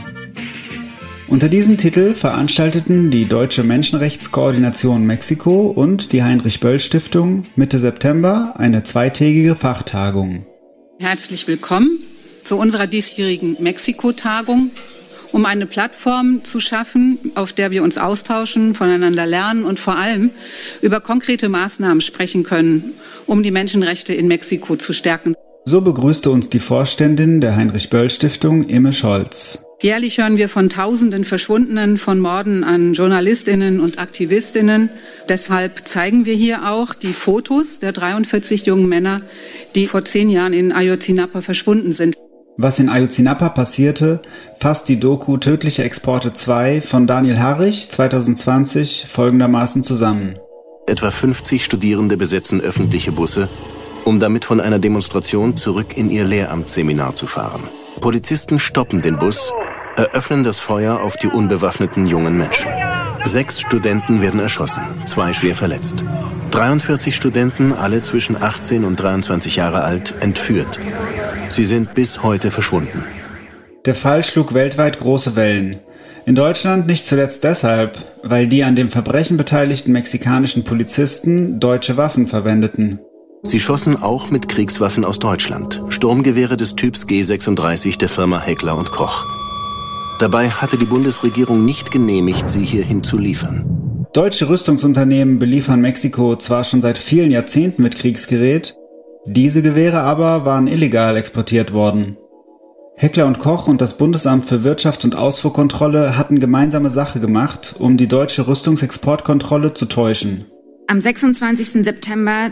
Unter diesem Titel veranstalteten die Deutsche Menschenrechtskoordination Mexiko und die Heinrich-Böll-Stiftung Mitte September eine zweitägige Fachtagung. Herzlich willkommen zu unserer diesjährigen Mexiko-Tagung, um eine Plattform zu schaffen, auf der wir uns austauschen, voneinander lernen und vor allem über konkrete Maßnahmen sprechen können, um die Menschenrechte in Mexiko zu stärken. So begrüßte uns die Vorständin der Heinrich-Böll-Stiftung, Imme Scholz. Jährlich hören wir von Tausenden Verschwundenen, von Morden an JournalistInnen und AktivistInnen. Deshalb zeigen wir hier auch die Fotos der 43 jungen Männer, die vor 10 Jahren in Ayotzinapa verschwunden sind. Was in Ayotzinapa passierte, fasst die Doku Tödliche Exporte 2 von Daniel Harrich 2020 folgendermaßen zusammen. Etwa 50 Studierende besetzen öffentliche Busse, um damit von einer Demonstration zurück in ihr Lehramtsseminar zu fahren. Polizisten stoppen den Bus, eröffnen das Feuer auf die unbewaffneten jungen Menschen. 6 Studenten werden erschossen, 2 schwer verletzt. 43 Studenten, alle zwischen 18 und 23 Jahre alt, entführt. Sie sind bis heute verschwunden. Der Fall schlug weltweit große Wellen. In Deutschland nicht zuletzt deshalb, weil die an dem Verbrechen beteiligten mexikanischen Polizisten deutsche Waffen verwendeten. Sie schossen auch mit Kriegswaffen aus Deutschland, Sturmgewehre des Typs G36 der Firma Heckler & Koch. Dabei hatte die Bundesregierung nicht genehmigt, sie hierhin zu liefern. Deutsche Rüstungsunternehmen beliefern Mexiko zwar schon seit vielen Jahrzehnten mit Kriegsgerät, diese Gewehre aber waren illegal exportiert worden. Heckler & Koch und das Bundesamt für Wirtschaft und Ausfuhrkontrolle hatten gemeinsame Sache gemacht, um die deutsche Rüstungsexportkontrolle zu täuschen. Am 26. September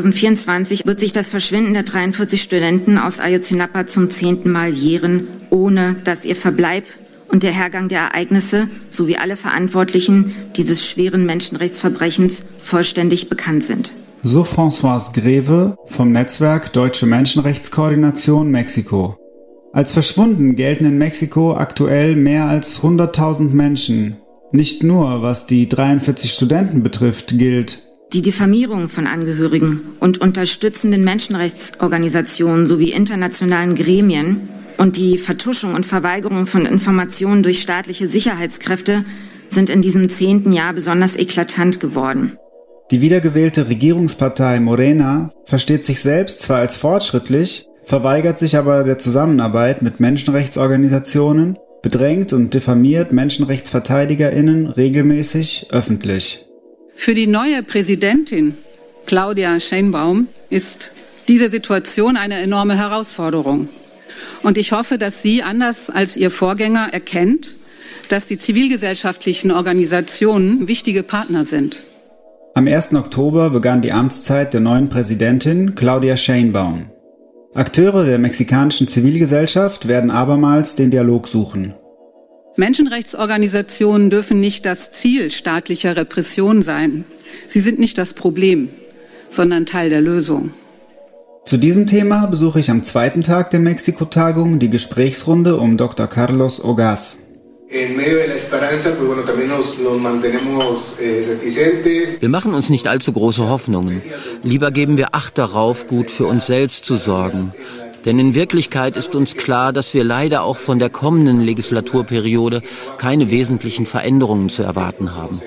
2024 wird sich das Verschwinden der 43 Studenten aus Ayotzinapa zum 10. Mal jähren, ohne dass ihr Verbleib und der Hergang der Ereignisse sowie alle Verantwortlichen dieses schweren Menschenrechtsverbrechens vollständig bekannt sind. So Françoise Greve vom Netzwerk Deutsche Menschenrechtskoordination Mexiko. Als verschwunden gelten in Mexiko aktuell mehr als 100.000 Menschen. Nicht nur, was die 43 Studenten betrifft, gilt: Die Diffamierung von Angehörigen und unterstützenden Menschenrechtsorganisationen sowie internationalen Gremien und die Vertuschung und Verweigerung von Informationen durch staatliche Sicherheitskräfte sind in diesem 10. Jahr besonders eklatant geworden. Die wiedergewählte Regierungspartei Morena versteht sich selbst zwar als fortschrittlich, verweigert sich aber der Zusammenarbeit mit Menschenrechtsorganisationen, bedrängt und diffamiert MenschenrechtsverteidigerInnen regelmäßig öffentlich. Für die neue Präsidentin Claudia Sheinbaum ist diese Situation eine enorme Herausforderung. Und ich hoffe, dass sie, anders als ihr Vorgänger, erkennt, dass die zivilgesellschaftlichen Organisationen wichtige Partner sind. Am 1. Oktober begann die Amtszeit der neuen Präsidentin Claudia Sheinbaum. Akteure der mexikanischen Zivilgesellschaft werden abermals den Dialog suchen. Menschenrechtsorganisationen dürfen nicht das Ziel staatlicher Repression sein. Sie sind nicht das Problem, sondern Teil der Lösung. Zu diesem Thema besuche ich am zweiten Tag der Mexiko-Tagung die Gesprächsrunde um Dr. Carlos Ogaz. Wir machen uns nicht allzu große Hoffnungen. Lieber geben wir Acht darauf, gut für uns selbst zu sorgen. Denn in Wirklichkeit ist uns klar, dass wir leider auch von der kommenden Legislaturperiode keine wesentlichen Veränderungen zu erwarten haben.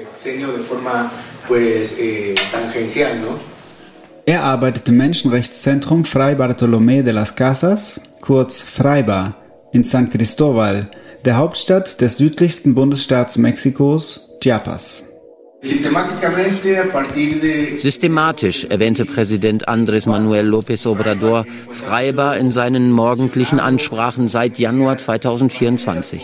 Er arbeitet im Menschenrechtszentrum Fray Bartolomé de las Casas, kurz FRAIBA, in San Cristóbal, der Hauptstadt des südlichsten Bundesstaats Mexikos, Chiapas. Systematisch erwähnte Präsident Andrés Manuel López Obrador FRAIBA in seinen morgendlichen Ansprachen seit Januar 2024.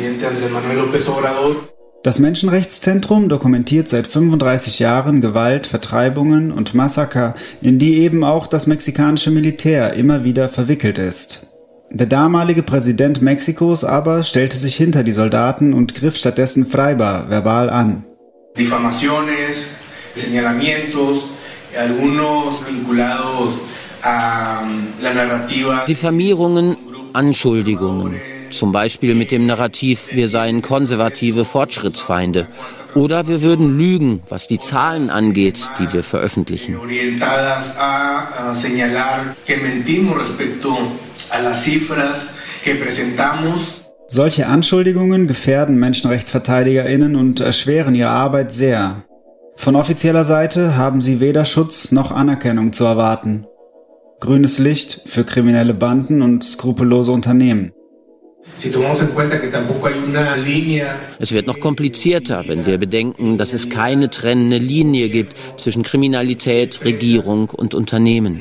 Das Menschenrechtszentrum dokumentiert seit 35 Jahren Gewalt, Vertreibungen und Massaker, in die eben auch das mexikanische Militär immer wieder verwickelt ist. Der damalige Präsident Mexikos aber stellte sich hinter die Soldaten und griff stattdessen FRAIBA verbal an. Difamaciones, señalamientos, algunos vinculados a la narrativa. Diffamierungen, Anschuldigungen, zum Beispiel mit dem Narrativ, wir seien konservative Fortschrittsfeinde. Oder wir würden lügen, was die Zahlen angeht, die wir veröffentlichen. Orientadas a señalar que mentimos respecto a las cifras que presentamos. Solche Anschuldigungen gefährden MenschenrechtsverteidigerInnen und erschweren ihre Arbeit sehr. Von offizieller Seite haben sie weder Schutz noch Anerkennung zu erwarten. Grünes Licht für kriminelle Banden und skrupellose Unternehmen. Es wird noch komplizierter, wenn wir bedenken, dass es keine trennende Linie gibt zwischen Kriminalität, Regierung und Unternehmen.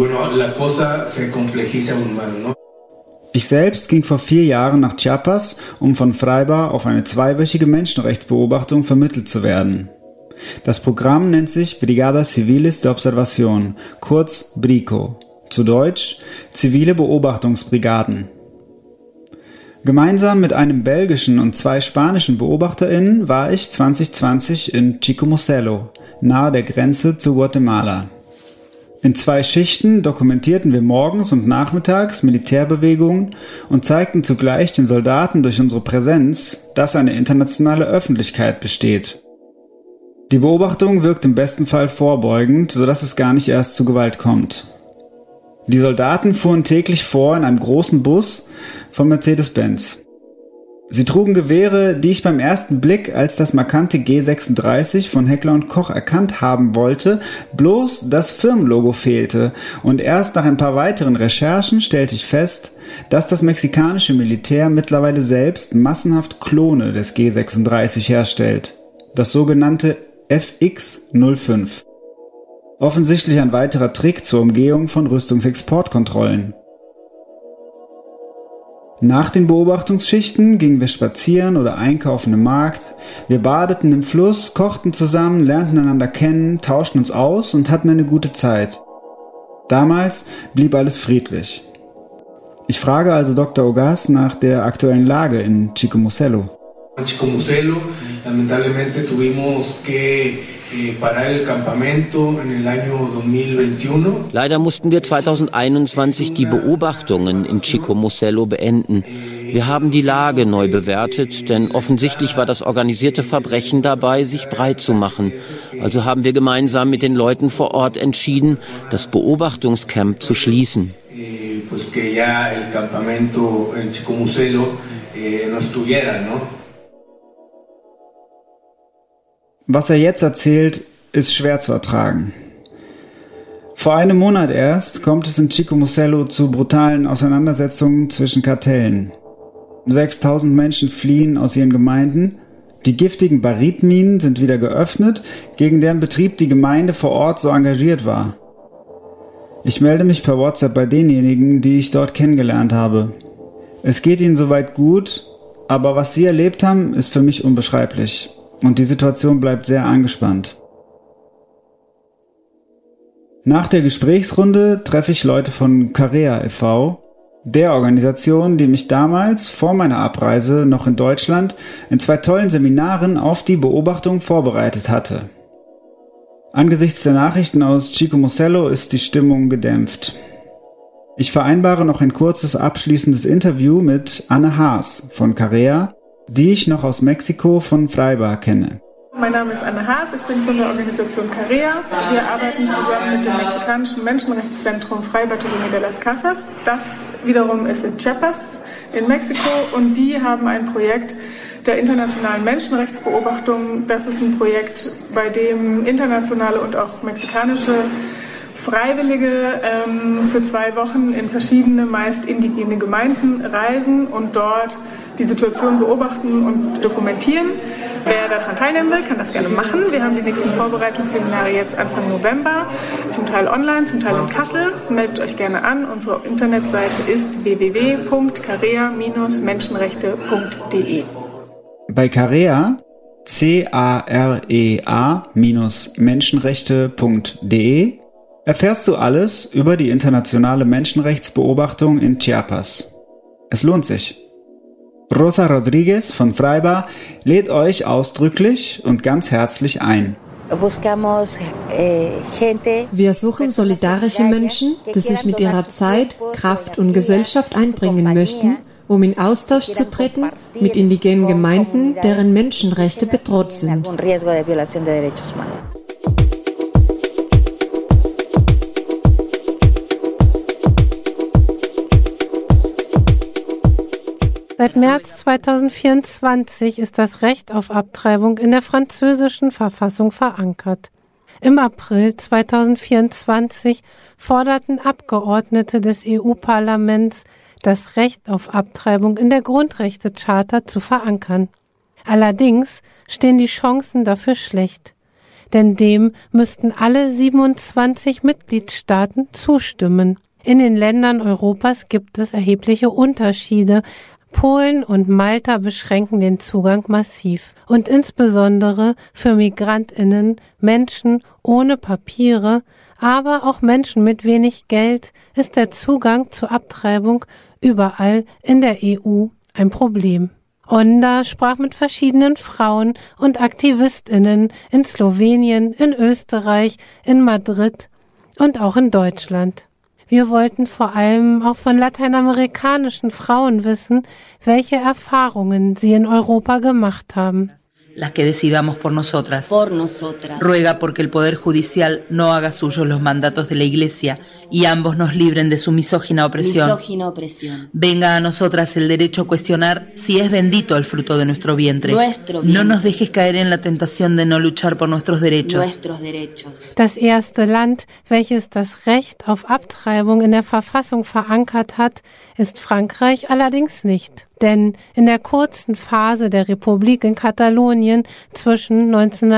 Ich selbst ging vor 4 Jahren nach Chiapas, um von FRAIBA auf eine 2-wöchige Menschenrechtsbeobachtung vermittelt zu werden. Das Programm nennt sich Brigadas Civiles de Observación, kurz BRICO, zu Deutsch Zivile Beobachtungsbrigaden. Gemeinsam mit einem belgischen und 2 spanischen BeobachterInnen war ich 2020 in Chicomucelo, nahe der Grenze zu Guatemala. In 2 Schichten dokumentierten wir morgens und nachmittags Militärbewegungen und zeigten zugleich den Soldaten durch unsere Präsenz, dass eine internationale Öffentlichkeit besteht. Die Beobachtung wirkt im besten Fall vorbeugend, sodass es gar nicht erst zu Gewalt kommt. Die Soldaten fuhren täglich vor in einem großen Bus von Mercedes-Benz. Sie trugen Gewehre, die ich beim ersten Blick als das markante G36 von Heckler & Koch erkannt haben wollte, bloß das Firmenlogo fehlte und erst nach ein paar weiteren Recherchen stellte ich fest, dass das mexikanische Militär mittlerweile selbst massenhaft Klone des G36 herstellt, das sogenannte FX-05. Offensichtlich ein weiterer Trick zur Umgehung von Rüstungsexportkontrollen. Nach den Beobachtungsschichten gingen wir spazieren oder einkaufen im Markt, wir badeten im Fluss, kochten zusammen, lernten einander kennen, tauschten uns aus und hatten eine gute Zeit. Damals blieb alles friedlich. Ich frage also Dr. Ogaz nach der aktuellen Lage in Chicomucelo. En Chicomucelo, lamentablemente tuvimos que parar el campamento en el año 2021. Leider mussten wir 2021 die Beobachtungen in Chicomucelo beenden. Wir haben die Lage neu bewertet, denn offensichtlich war das organisierte Verbrechen dabei, sich breit zu machen. Also haben wir gemeinsam mit den Leuten vor Ort entschieden, das Beobachtungscamp zu schließen. Pues que ya el campamento en Chicomucelo no estuviera, ¿no? Was er jetzt erzählt, ist schwer zu ertragen. Vor einem Monat erst kommt es in Chicomucelo zu brutalen Auseinandersetzungen zwischen Kartellen. 6.000 Menschen fliehen aus ihren Gemeinden. Die giftigen Baritminen sind wieder geöffnet, gegen deren Betrieb die Gemeinde vor Ort so engagiert war. Ich melde mich per WhatsApp bei denjenigen, die ich dort kennengelernt habe. Es geht ihnen soweit gut, aber was sie erlebt haben, ist für mich unbeschreiblich. Und die Situation bleibt sehr angespannt. Nach der Gesprächsrunde treffe ich Leute von Carea e.V., Der Organisation, die mich damals, vor meiner Abreise, noch in Deutschland, in 2 tollen Seminaren auf die Beobachtung vorbereitet hatte. Angesichts der Nachrichten aus Chico Musello ist die Stimmung gedämpft. Ich vereinbare noch ein kurzes abschließendes Interview mit Anne Haas von Carrea, die ich noch aus Mexiko von Fraiba kenne. Mein Name ist Anne Haas, ich bin von der Organisation Carrea. Wir arbeiten zusammen mit dem mexikanischen Menschenrechtszentrum Fray Bartolomé de las Casas. Das wiederum ist in Chiapas in Mexiko und die haben ein Projekt der internationalen Menschenrechtsbeobachtung. Das ist ein Projekt, bei dem internationale und auch mexikanische Freiwillige für 2 Wochen in verschiedene, meist indigene Gemeinden reisen und dort die Situation beobachten und dokumentieren. Wer daran teilnehmen will, kann das gerne machen. Wir haben die nächsten Vorbereitungsseminare jetzt Anfang November, zum Teil online, zum Teil in Kassel. Meldet euch gerne an. Unsere Internetseite ist www.carea-menschenrechte.de. Bei Carrea, CAREA-menschenrechte.de, erfährst du alles über die internationale Menschenrechtsbeobachtung in Chiapas. Es lohnt sich. Rosa Rodriguez von Fraiba lädt euch ausdrücklich und ganz herzlich ein. Wir suchen solidarische Menschen, die sich mit ihrer Zeit, Kraft und Gesellschaft einbringen möchten, um in Austausch zu treten mit indigenen Gemeinden, deren Menschenrechte bedroht sind. Seit März 2024 ist das Recht auf Abtreibung in der französischen Verfassung verankert. Im April 2024 forderten Abgeordnete des EU-Parlaments, das Recht auf Abtreibung in der Grundrechtecharta zu verankern. Allerdings stehen die Chancen dafür schlecht, denn dem müssten alle 27 Mitgliedstaaten zustimmen. In den Ländern Europas gibt es erhebliche Unterschiede. Polen und Malta beschränken den Zugang massiv. Und insbesondere für MigrantInnen, Menschen ohne Papiere, aber auch Menschen mit wenig Geld ist der Zugang zur Abtreibung überall in der EU ein Problem. Onda sprach mit verschiedenen Frauen und AktivistInnen in Slowenien, in Österreich, in Madrid und auch in Deutschland. Wir wollten vor allem auch von lateinamerikanischen Frauen wissen, welche Erfahrungen sie in Europa gemacht haben. Las que decidamos por nosotras. Ruega porque el Poder Judicial no haga suyos los mandatos de la Iglesia y ambos nos libren de su misógina opresión. Venga a nosotras el derecho a cuestionar si es bendito el fruto de nuestro vientre. No nos dejes caer en la tentación de no luchar por nuestros derechos. Das erste Land, welches das Recht auf Abtreibung in der Verfassung verankert hat, ist Frankreich allerdings nicht. Denn in der kurzen Phase der Republik in Katalonien zwischen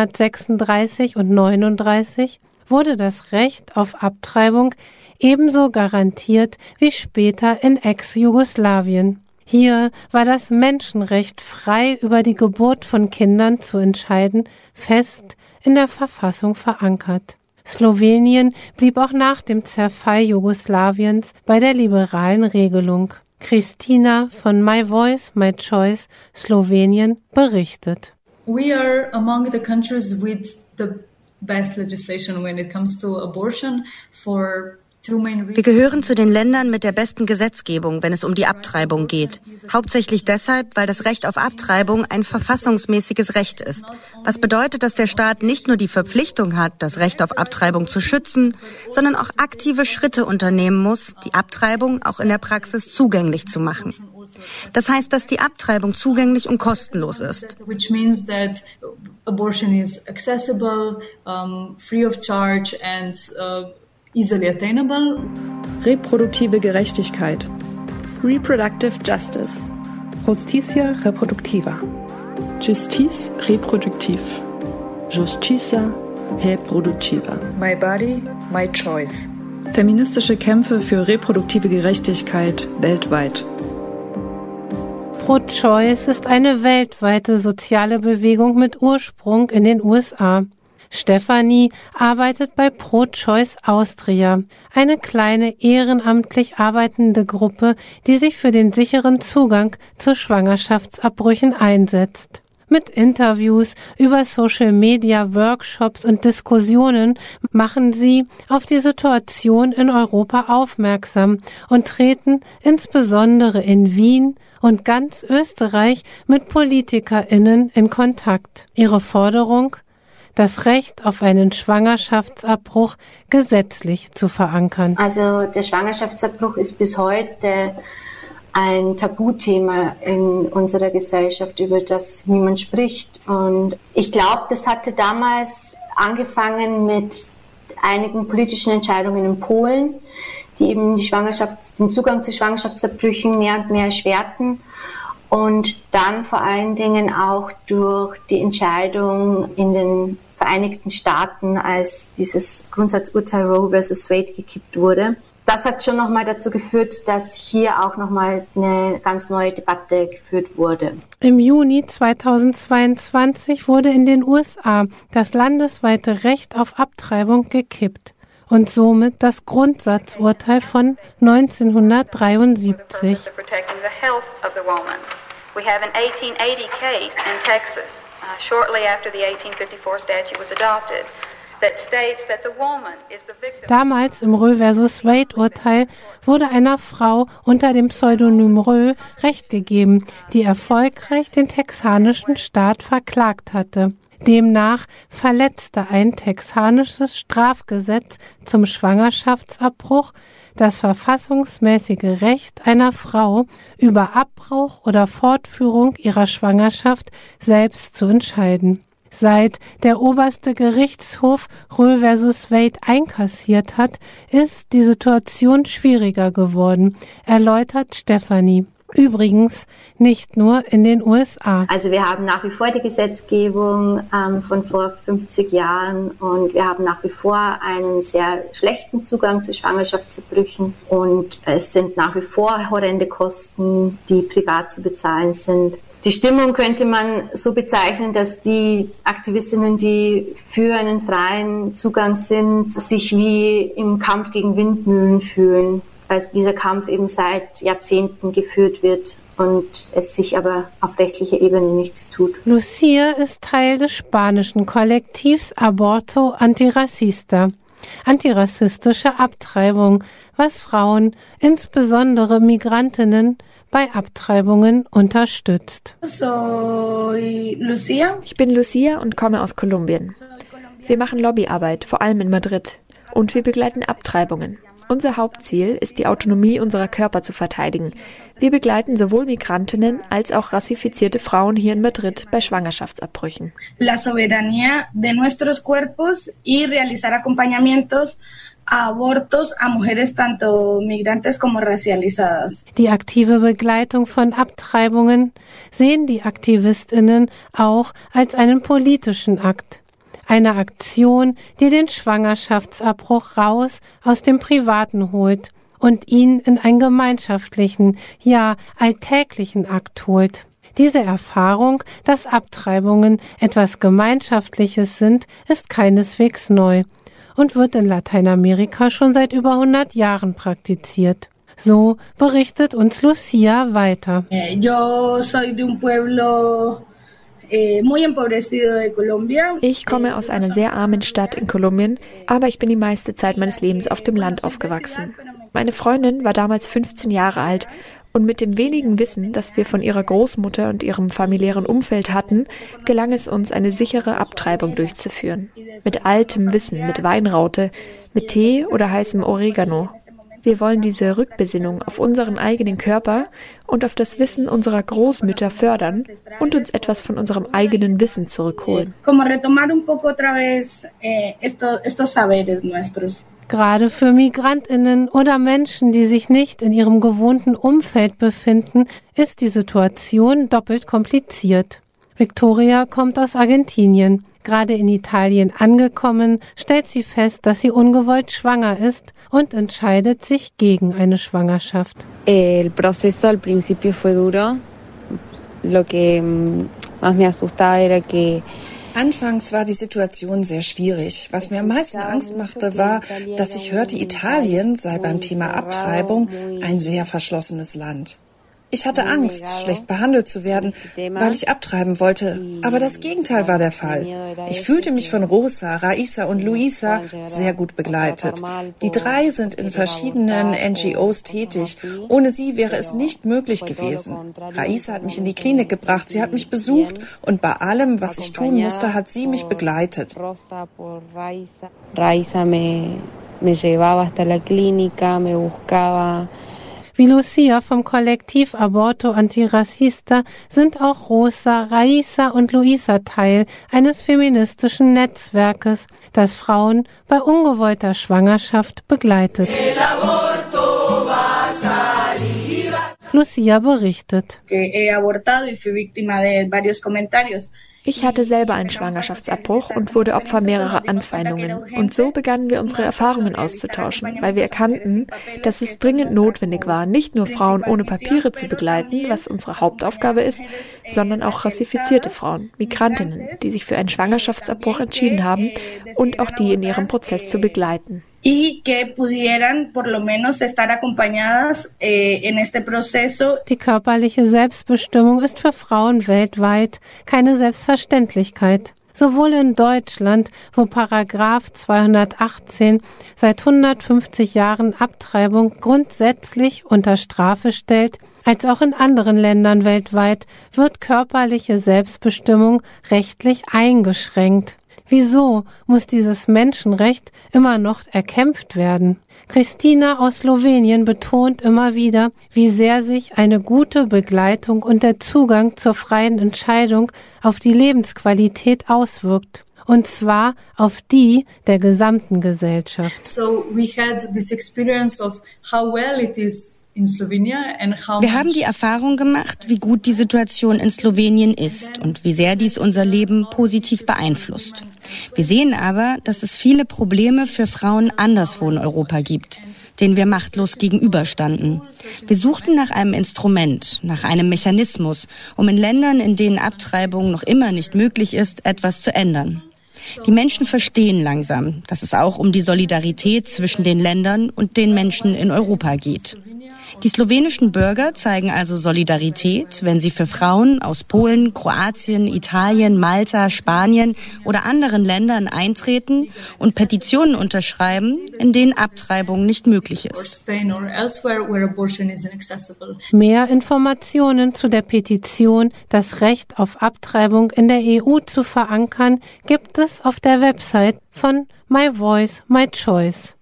1936 und 1939 wurde das Recht auf Abtreibung ebenso garantiert wie später in Ex-Jugoslawien. Hier war das Menschenrecht, frei über die Geburt von Kindern zu entscheiden, fest in der Verfassung verankert. Slowenien blieb auch nach dem Zerfall Jugoslawiens bei der liberalen Regelung. Christina von My Voice, My Choice, Slowenien, berichtet. We are among the countries with the best legislation when it comes to abortion for Wir gehören zu den Ländern mit der besten Gesetzgebung, wenn es um die Abtreibung geht. Hauptsächlich deshalb, weil das Recht auf Abtreibung ein verfassungsmäßiges Recht ist. Was bedeutet, dass der Staat nicht nur die Verpflichtung hat, das Recht auf Abtreibung zu schützen, sondern auch aktive Schritte unternehmen muss, die Abtreibung auch in der Praxis zugänglich zu machen. Das heißt, dass die Abtreibung zugänglich und kostenlos ist. Which means that abortion is accessible, free of charge and easily attainable. Reproduktive Gerechtigkeit. Reproductive Justice. Justicia reproductiva. Justice reproductiv. Justicia reproductiva. My body, my choice. Feministische Kämpfe für reproduktive Gerechtigkeit weltweit. Pro-Choice ist eine weltweite soziale Bewegung mit Ursprung in den USA. Stefanie arbeitet bei Pro-Choice Austria, eine kleine ehrenamtlich arbeitende Gruppe, die sich für den sicheren Zugang zu Schwangerschaftsabbrüchen einsetzt. Mit Interviews, über Social-Media-Workshops und Diskussionen machen sie auf die Situation in Europa aufmerksam und treten insbesondere in Wien und ganz Österreich mit PolitikerInnen in Kontakt. Ihre Forderung: das Recht auf einen Schwangerschaftsabbruch gesetzlich zu verankern. Also der Schwangerschaftsabbruch ist bis heute ein Tabuthema in unserer Gesellschaft, über das niemand spricht. Und ich glaube, das hatte damals angefangen mit einigen politischen Entscheidungen in Polen, die eben den Zugang zu Schwangerschaftsabbrüchen mehr und mehr erschwerten. Und dann vor allen Dingen auch durch die Entscheidung in den Vereinigten Staaten, als dieses Grundsatzurteil Roe versus Wade gekippt wurde. Das hat schon nochmal dazu geführt, dass hier auch nochmal eine ganz neue Debatte geführt wurde. Im Juni 2022 wurde in den USA das landesweite Recht auf Abtreibung gekippt und somit das Grundsatzurteil von 1973. We have an 1880 case in Texas, shortly after the 1854 statute was adopted, that states that the woman is the victim. Damals im Roe versus Wade-Urteil wurde einer Frau unter dem Pseudonym Roe Recht gegeben, die erfolgreich den texanischen Staat verklagt hatte. Demnach verletzte ein texanisches Strafgesetz zum Schwangerschaftsabbruch das verfassungsmäßige Recht einer Frau, über Abbruch oder Fortführung ihrer Schwangerschaft selbst zu entscheiden. Seit der oberste Gerichtshof Roe versus Wade einkassiert hat, ist die Situation schwieriger geworden, erläutert Stefanie. Übrigens nicht nur in den USA. Also wir haben nach wie vor die Gesetzgebung von vor 50 Jahren und wir haben nach wie vor einen sehr schlechten Zugang zu Schwangerschaftsabbrüchen und es sind nach wie vor horrende Kosten, die privat zu bezahlen sind. Die Stimmung könnte man so bezeichnen, dass die Aktivistinnen, die für einen freien Zugang sind, sich wie im Kampf gegen Windmühlen fühlen, weil dieser Kampf eben seit Jahrzehnten geführt wird und es sich aber auf rechtlicher Ebene nichts tut. Lucia ist Teil des spanischen Kollektivs Aborto Antirracista, antirassistische Abtreibung, was Frauen, insbesondere Migrantinnen, bei Abtreibungen unterstützt. Ich bin Lucia und komme aus Kolumbien. Wir machen Lobbyarbeit, vor allem in Madrid, und wir begleiten Abtreibungen. Unser Hauptziel ist, die Autonomie unserer Körper zu verteidigen. Wir begleiten sowohl Migrantinnen als auch rassifizierte Frauen hier in Madrid bei Schwangerschaftsabbrüchen. La soberanía de nuestros cuerpos y realizar acompañamientos a abortos a mujeres tanto migrantes como racializadas. Die aktive Begleitung von Abtreibungen sehen die AktivistInnen auch als einen politischen Akt. Eine Aktion, die den Schwangerschaftsabbruch raus aus dem Privaten holt und ihn in einen gemeinschaftlichen, ja alltäglichen Akt holt. Diese Erfahrung, dass Abtreibungen etwas Gemeinschaftliches sind, ist keineswegs neu und wird in Lateinamerika schon seit über 100 Jahren praktiziert. So berichtet uns Lucia weiter. Yo soy de un pueblo Ich komme aus einer sehr armen Stadt in Kolumbien, aber ich bin die meiste Zeit meines Lebens auf dem Land aufgewachsen. Meine Freundin war damals 15 Jahre alt und mit dem wenigen Wissen, das wir von ihrer Großmutter und ihrem familiären Umfeld hatten, gelang es uns, eine sichere Abtreibung durchzuführen. Mit altem Wissen, mit Weinraute, mit Tee oder heißem Oregano. Wir wollen diese Rückbesinnung auf unseren eigenen Körper und auf das Wissen unserer Großmütter fördern und uns etwas von unserem eigenen Wissen zurückholen. Gerade für MigrantInnen oder Menschen, die sich nicht in ihrem gewohnten Umfeld befinden, ist die Situation doppelt kompliziert. Victoria kommt aus Argentinien. Gerade in Italien angekommen, stellt sie fest, dass sie ungewollt schwanger ist und entscheidet sich gegen eine Schwangerschaft. El proceso al principio fue duro. Lo que más me asustaba era que Anfangs war die Situation sehr schwierig. Was mir am meisten Angst machte, war, dass ich hörte, Italien sei beim Thema Abtreibung ein sehr verschlossenes Land. Ich hatte Angst, schlecht behandelt zu werden, weil ich abtreiben wollte. Aber das Gegenteil war der Fall. Ich fühlte mich von Rosa, Raisa und Luisa sehr gut begleitet. Die 3 sind in verschiedenen NGOs tätig. Ohne sie wäre es nicht möglich gewesen. Raisa hat mich in die Klinik gebracht, sie hat mich besucht und bei allem, was ich tun musste, hat sie mich begleitet. Raisa me llevaba hasta la clínica, me buscaba. Wie Lucia vom Kollektiv Aborto Antirracista sind auch Rosa, Raisa und Luisa Teil eines feministischen Netzwerkes, das Frauen bei ungewollter Schwangerschaft begleitet. Lucia berichtet. Ich hatte selber einen Schwangerschaftsabbruch und wurde Opfer mehrerer Anfeindungen. Und so begannen wir unsere Erfahrungen auszutauschen, weil wir erkannten, dass es dringend notwendig war, nicht nur Frauen ohne Papiere zu begleiten, was unsere Hauptaufgabe ist, sondern auch rassifizierte Frauen, Migrantinnen, die sich für einen Schwangerschaftsabbruch entschieden haben und auch die in ihrem Prozess zu begleiten. Y que pudieran por lo menos estar acompañadas en este proceso. Die körperliche Selbstbestimmung ist für Frauen weltweit keine Selbstverständlichkeit. Sowohl in Deutschland, wo Paragraph 218 seit 150 Jahren Abtreibung grundsätzlich unter Strafe stellt, als auch in anderen Ländern weltweit wird körperliche Selbstbestimmung rechtlich eingeschränkt. Wieso muss dieses Menschenrecht immer noch erkämpft werden? Christina aus Slowenien betont immer wieder, wie sehr sich eine gute Begleitung und der Zugang zur freien Entscheidung auf die Lebensqualität auswirkt. Und zwar auf die der gesamten Gesellschaft. So we had this experience of how well it is in Slovenia and how Wir haben die Erfahrung gemacht, wie gut die Situation in Slowenien ist und wie sehr dies unser Leben positiv beeinflusst. Wir sehen aber, dass es viele Probleme für Frauen anderswo in Europa gibt, denen wir machtlos gegenüberstanden. Wir suchten nach einem Instrument, nach einem Mechanismus, um in Ländern, in denen Abtreibung noch immer nicht möglich ist, etwas zu ändern. Die Menschen verstehen langsam, dass es auch um die Solidarität zwischen den Ländern und den Menschen in Europa geht. Die slowenischen Bürger zeigen also Solidarität, wenn sie für Frauen aus Polen, Kroatien, Italien, Malta, Spanien oder anderen Ländern eintreten und Petitionen unterschreiben, in denen Abtreibung nicht möglich ist. Mehr Informationen zu der Petition, das Recht auf Abtreibung in der EU zu verankern, gibt es auf der Website von My Voice, My Choice.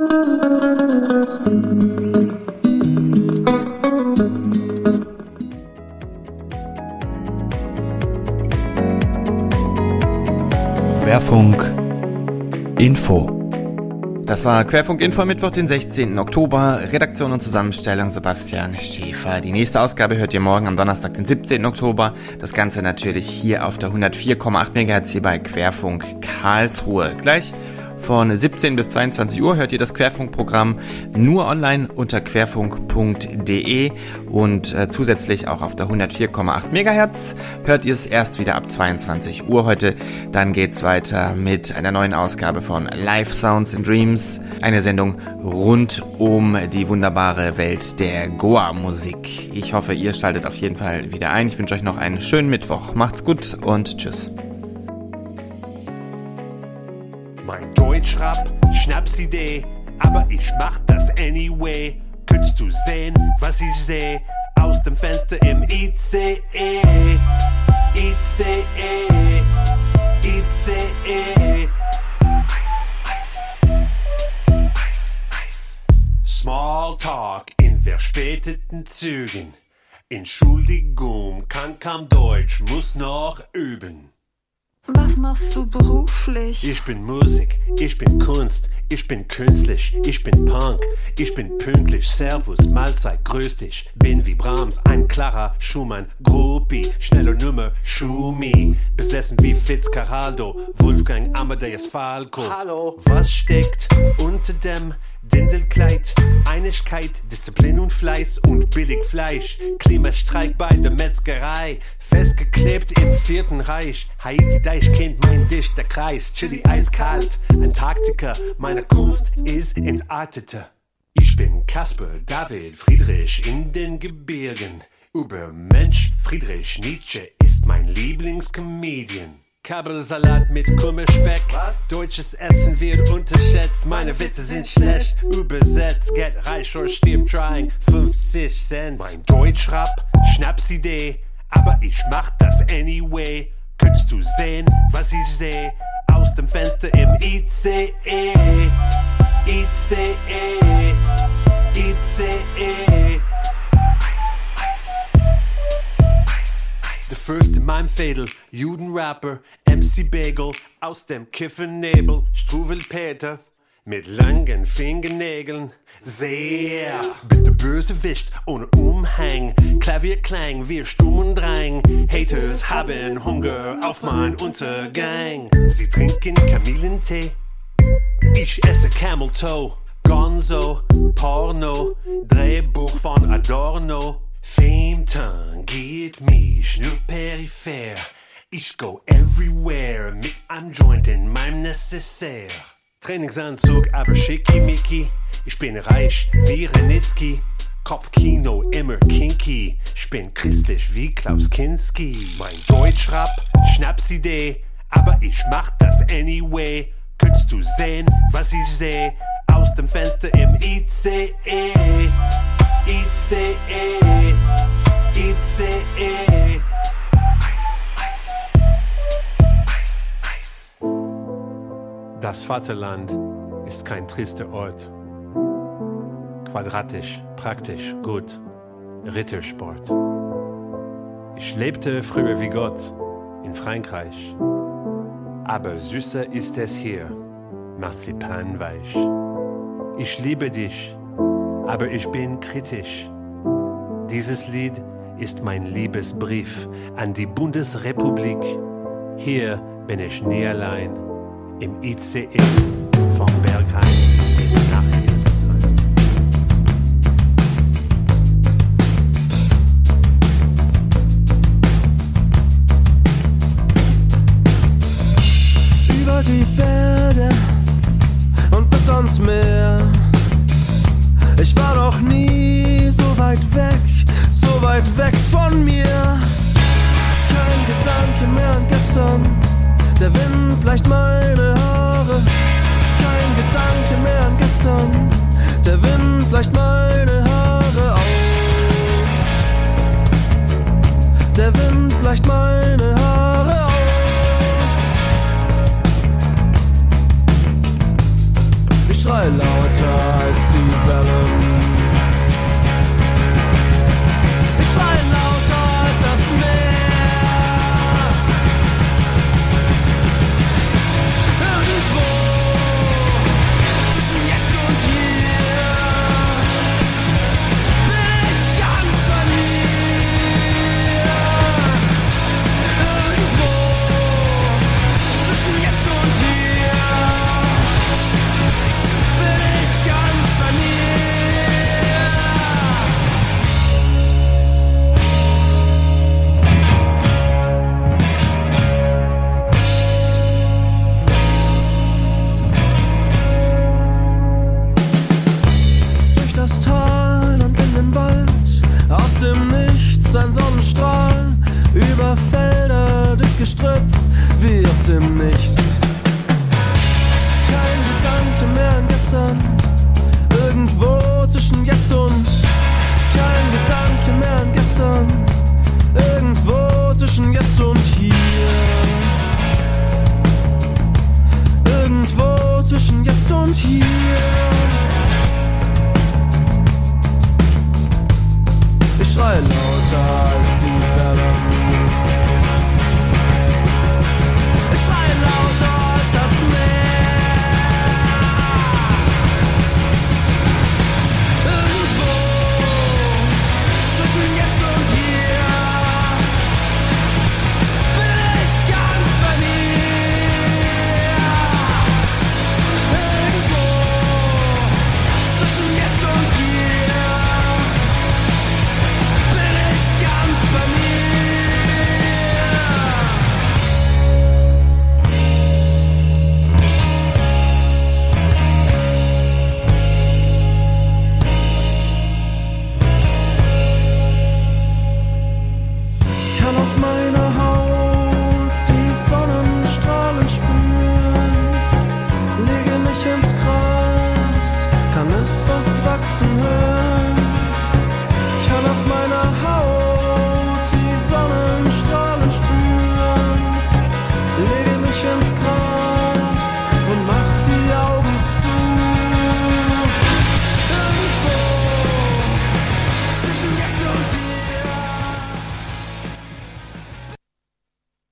Querfunk Info. Das war Querfunk Info Mittwoch, den 16. Oktober. Redaktion und Zusammenstellung Sebastian Schäfer. Die nächste Ausgabe hört ihr morgen am Donnerstag, den 17. Oktober. Das Ganze natürlich hier auf der 104,8 MHz hier bei Querfunk Karlsruhe. Gleich von 17 bis 22 Uhr hört ihr das Querfunk-Programm nur online unter querfunk.de und zusätzlich auch auf der 104,8 MHz hört ihr es erst wieder ab 22 Uhr heute. Dann geht's weiter mit einer neuen Ausgabe von Live Sounds and Dreams, eine Sendung rund um die wunderbare Welt der Goa-Musik. Ich hoffe, ihr schaltet auf jeden Fall wieder ein. Ich wünsche euch noch einen schönen Mittwoch. Macht's gut und tschüss. Mein Deutschrap, Schnapsidee, aber ich mach das anyway. Könntest du sehen, was ich seh? Aus dem Fenster im ICE, ICE, ICE. Eis, Eis, Eis, Eis. Smalltalk in verspäteten Zügen. Entschuldigung, kann kaum Deutsch, muss noch üben. Was machst du beruflich? Ich bin Musik, ich bin Kunst, ich bin künstlich, ich bin Punk, ich bin pünktlich, Servus, Mahlzeit, grüß dich. Bin wie Brahms, ein klarer Schumann, Groupie, schnelle Nummer, Schumi. Besessen wie Fitzcarraldo, Wolfgang Amadeus Falco. Hallo, was steckt unter dem Dinselkleid, Einigkeit, Disziplin und Fleiß und billig Fleisch. Klimastreik bei der Metzgerei, festgeklebt im 4. Reich. Haiti Deich kennt mein dichter Kreis, Chili eiskalt, Antarktika, meine Kunst ist entartete. Ich bin Kasper David Friedrich in den Gebirgen. Übermensch Friedrich Nietzsche ist mein Lieblingscomedian. Kabelsalat mit Kümmerspeck. Was? Deutsches Essen wird unterschätzt. Meine Witze sind schlecht übersetzt. Get reich or stirb trying. 50 Cent. Mein Deutschrap, Schnapsidee. Aber ich mach das anyway. Könntest du sehen, was ich seh? Aus dem Fenster im ICE. ICE. ICE. Der First in meinem Fädel, Judenrapper, MC Bagel, aus dem Kiffernebel, Struwelpeter, mit langen Fingernägeln, sehr. Bin der Bösewicht ohne Umhang, Klavierklang, wir Sturm und Drang, Haters haben Hunger auf mein Untergang. Sie trinken Kamillentee, ich esse Camel Toe, Gonzo, Porno, Drehbuch von Adorno. Fame tangiert mich nur peripher. Ich go everywhere mit einem Joint in meinem Necessaire. Trainingsanzug, aber schickimicki. Ich bin reich wie Renitzky. Kopfkino immer kinky. Ich bin christlich wie Klaus Kinski. Mein Deutschrap, Schnapsidee. Aber ich mach das anyway. Könntest du sehen, was ich seh? Aus dem Fenster im ICE. ICE, ICE. Eis, Eis, Eis, Eis. Das Vaterland ist kein trister Ort. Quadratisch, praktisch, gut, Rittersport. Ich lebte früher wie Gott in Frankreich. Aber süßer ist es hier, marzipanweich. Ich liebe dich, aber ich bin kritisch. Dieses Lied ist mein Liebesbrief an die Bundesrepublik. Hier bin ich nie allein, im ICE vom Berghain bis nach Hildesheim. Über die Berge und bis ans Meer. Ich war doch nie so weit weg von mir. Kein Gedanke mehr an gestern, der Wind bleicht meine Haare. Kein Gedanke mehr an gestern, der Wind bleicht meine Haare aus. Der Wind bleicht meine Haare aus. Ich schreie lauter als die Wellen. Ich schreie lauter als das Meer. Irgendwo zwischen jetzt und hier bin ich ganz bei mir. Irgendwo zwischen jetzt und hier bin ich ganz bei mir. Durch das Tal und in den Wald, aus dem Nichts ein Sonnenstrahl, über Felder durchs Gestrüpp, wie aus dem Nichts. Kein Gedanke mehr an gestern, irgendwo zwischen jetzt und. Kein Gedanke mehr an gestern, irgendwo zwischen jetzt und hier. Irgendwo zwischen jetzt und hier. Ich schreie lauter als die Wellen. Ich schreie lauter als das Meer. Irgendwo zwischen jetzt und hier bin ich ganz bei mir. Irgendwo auf meine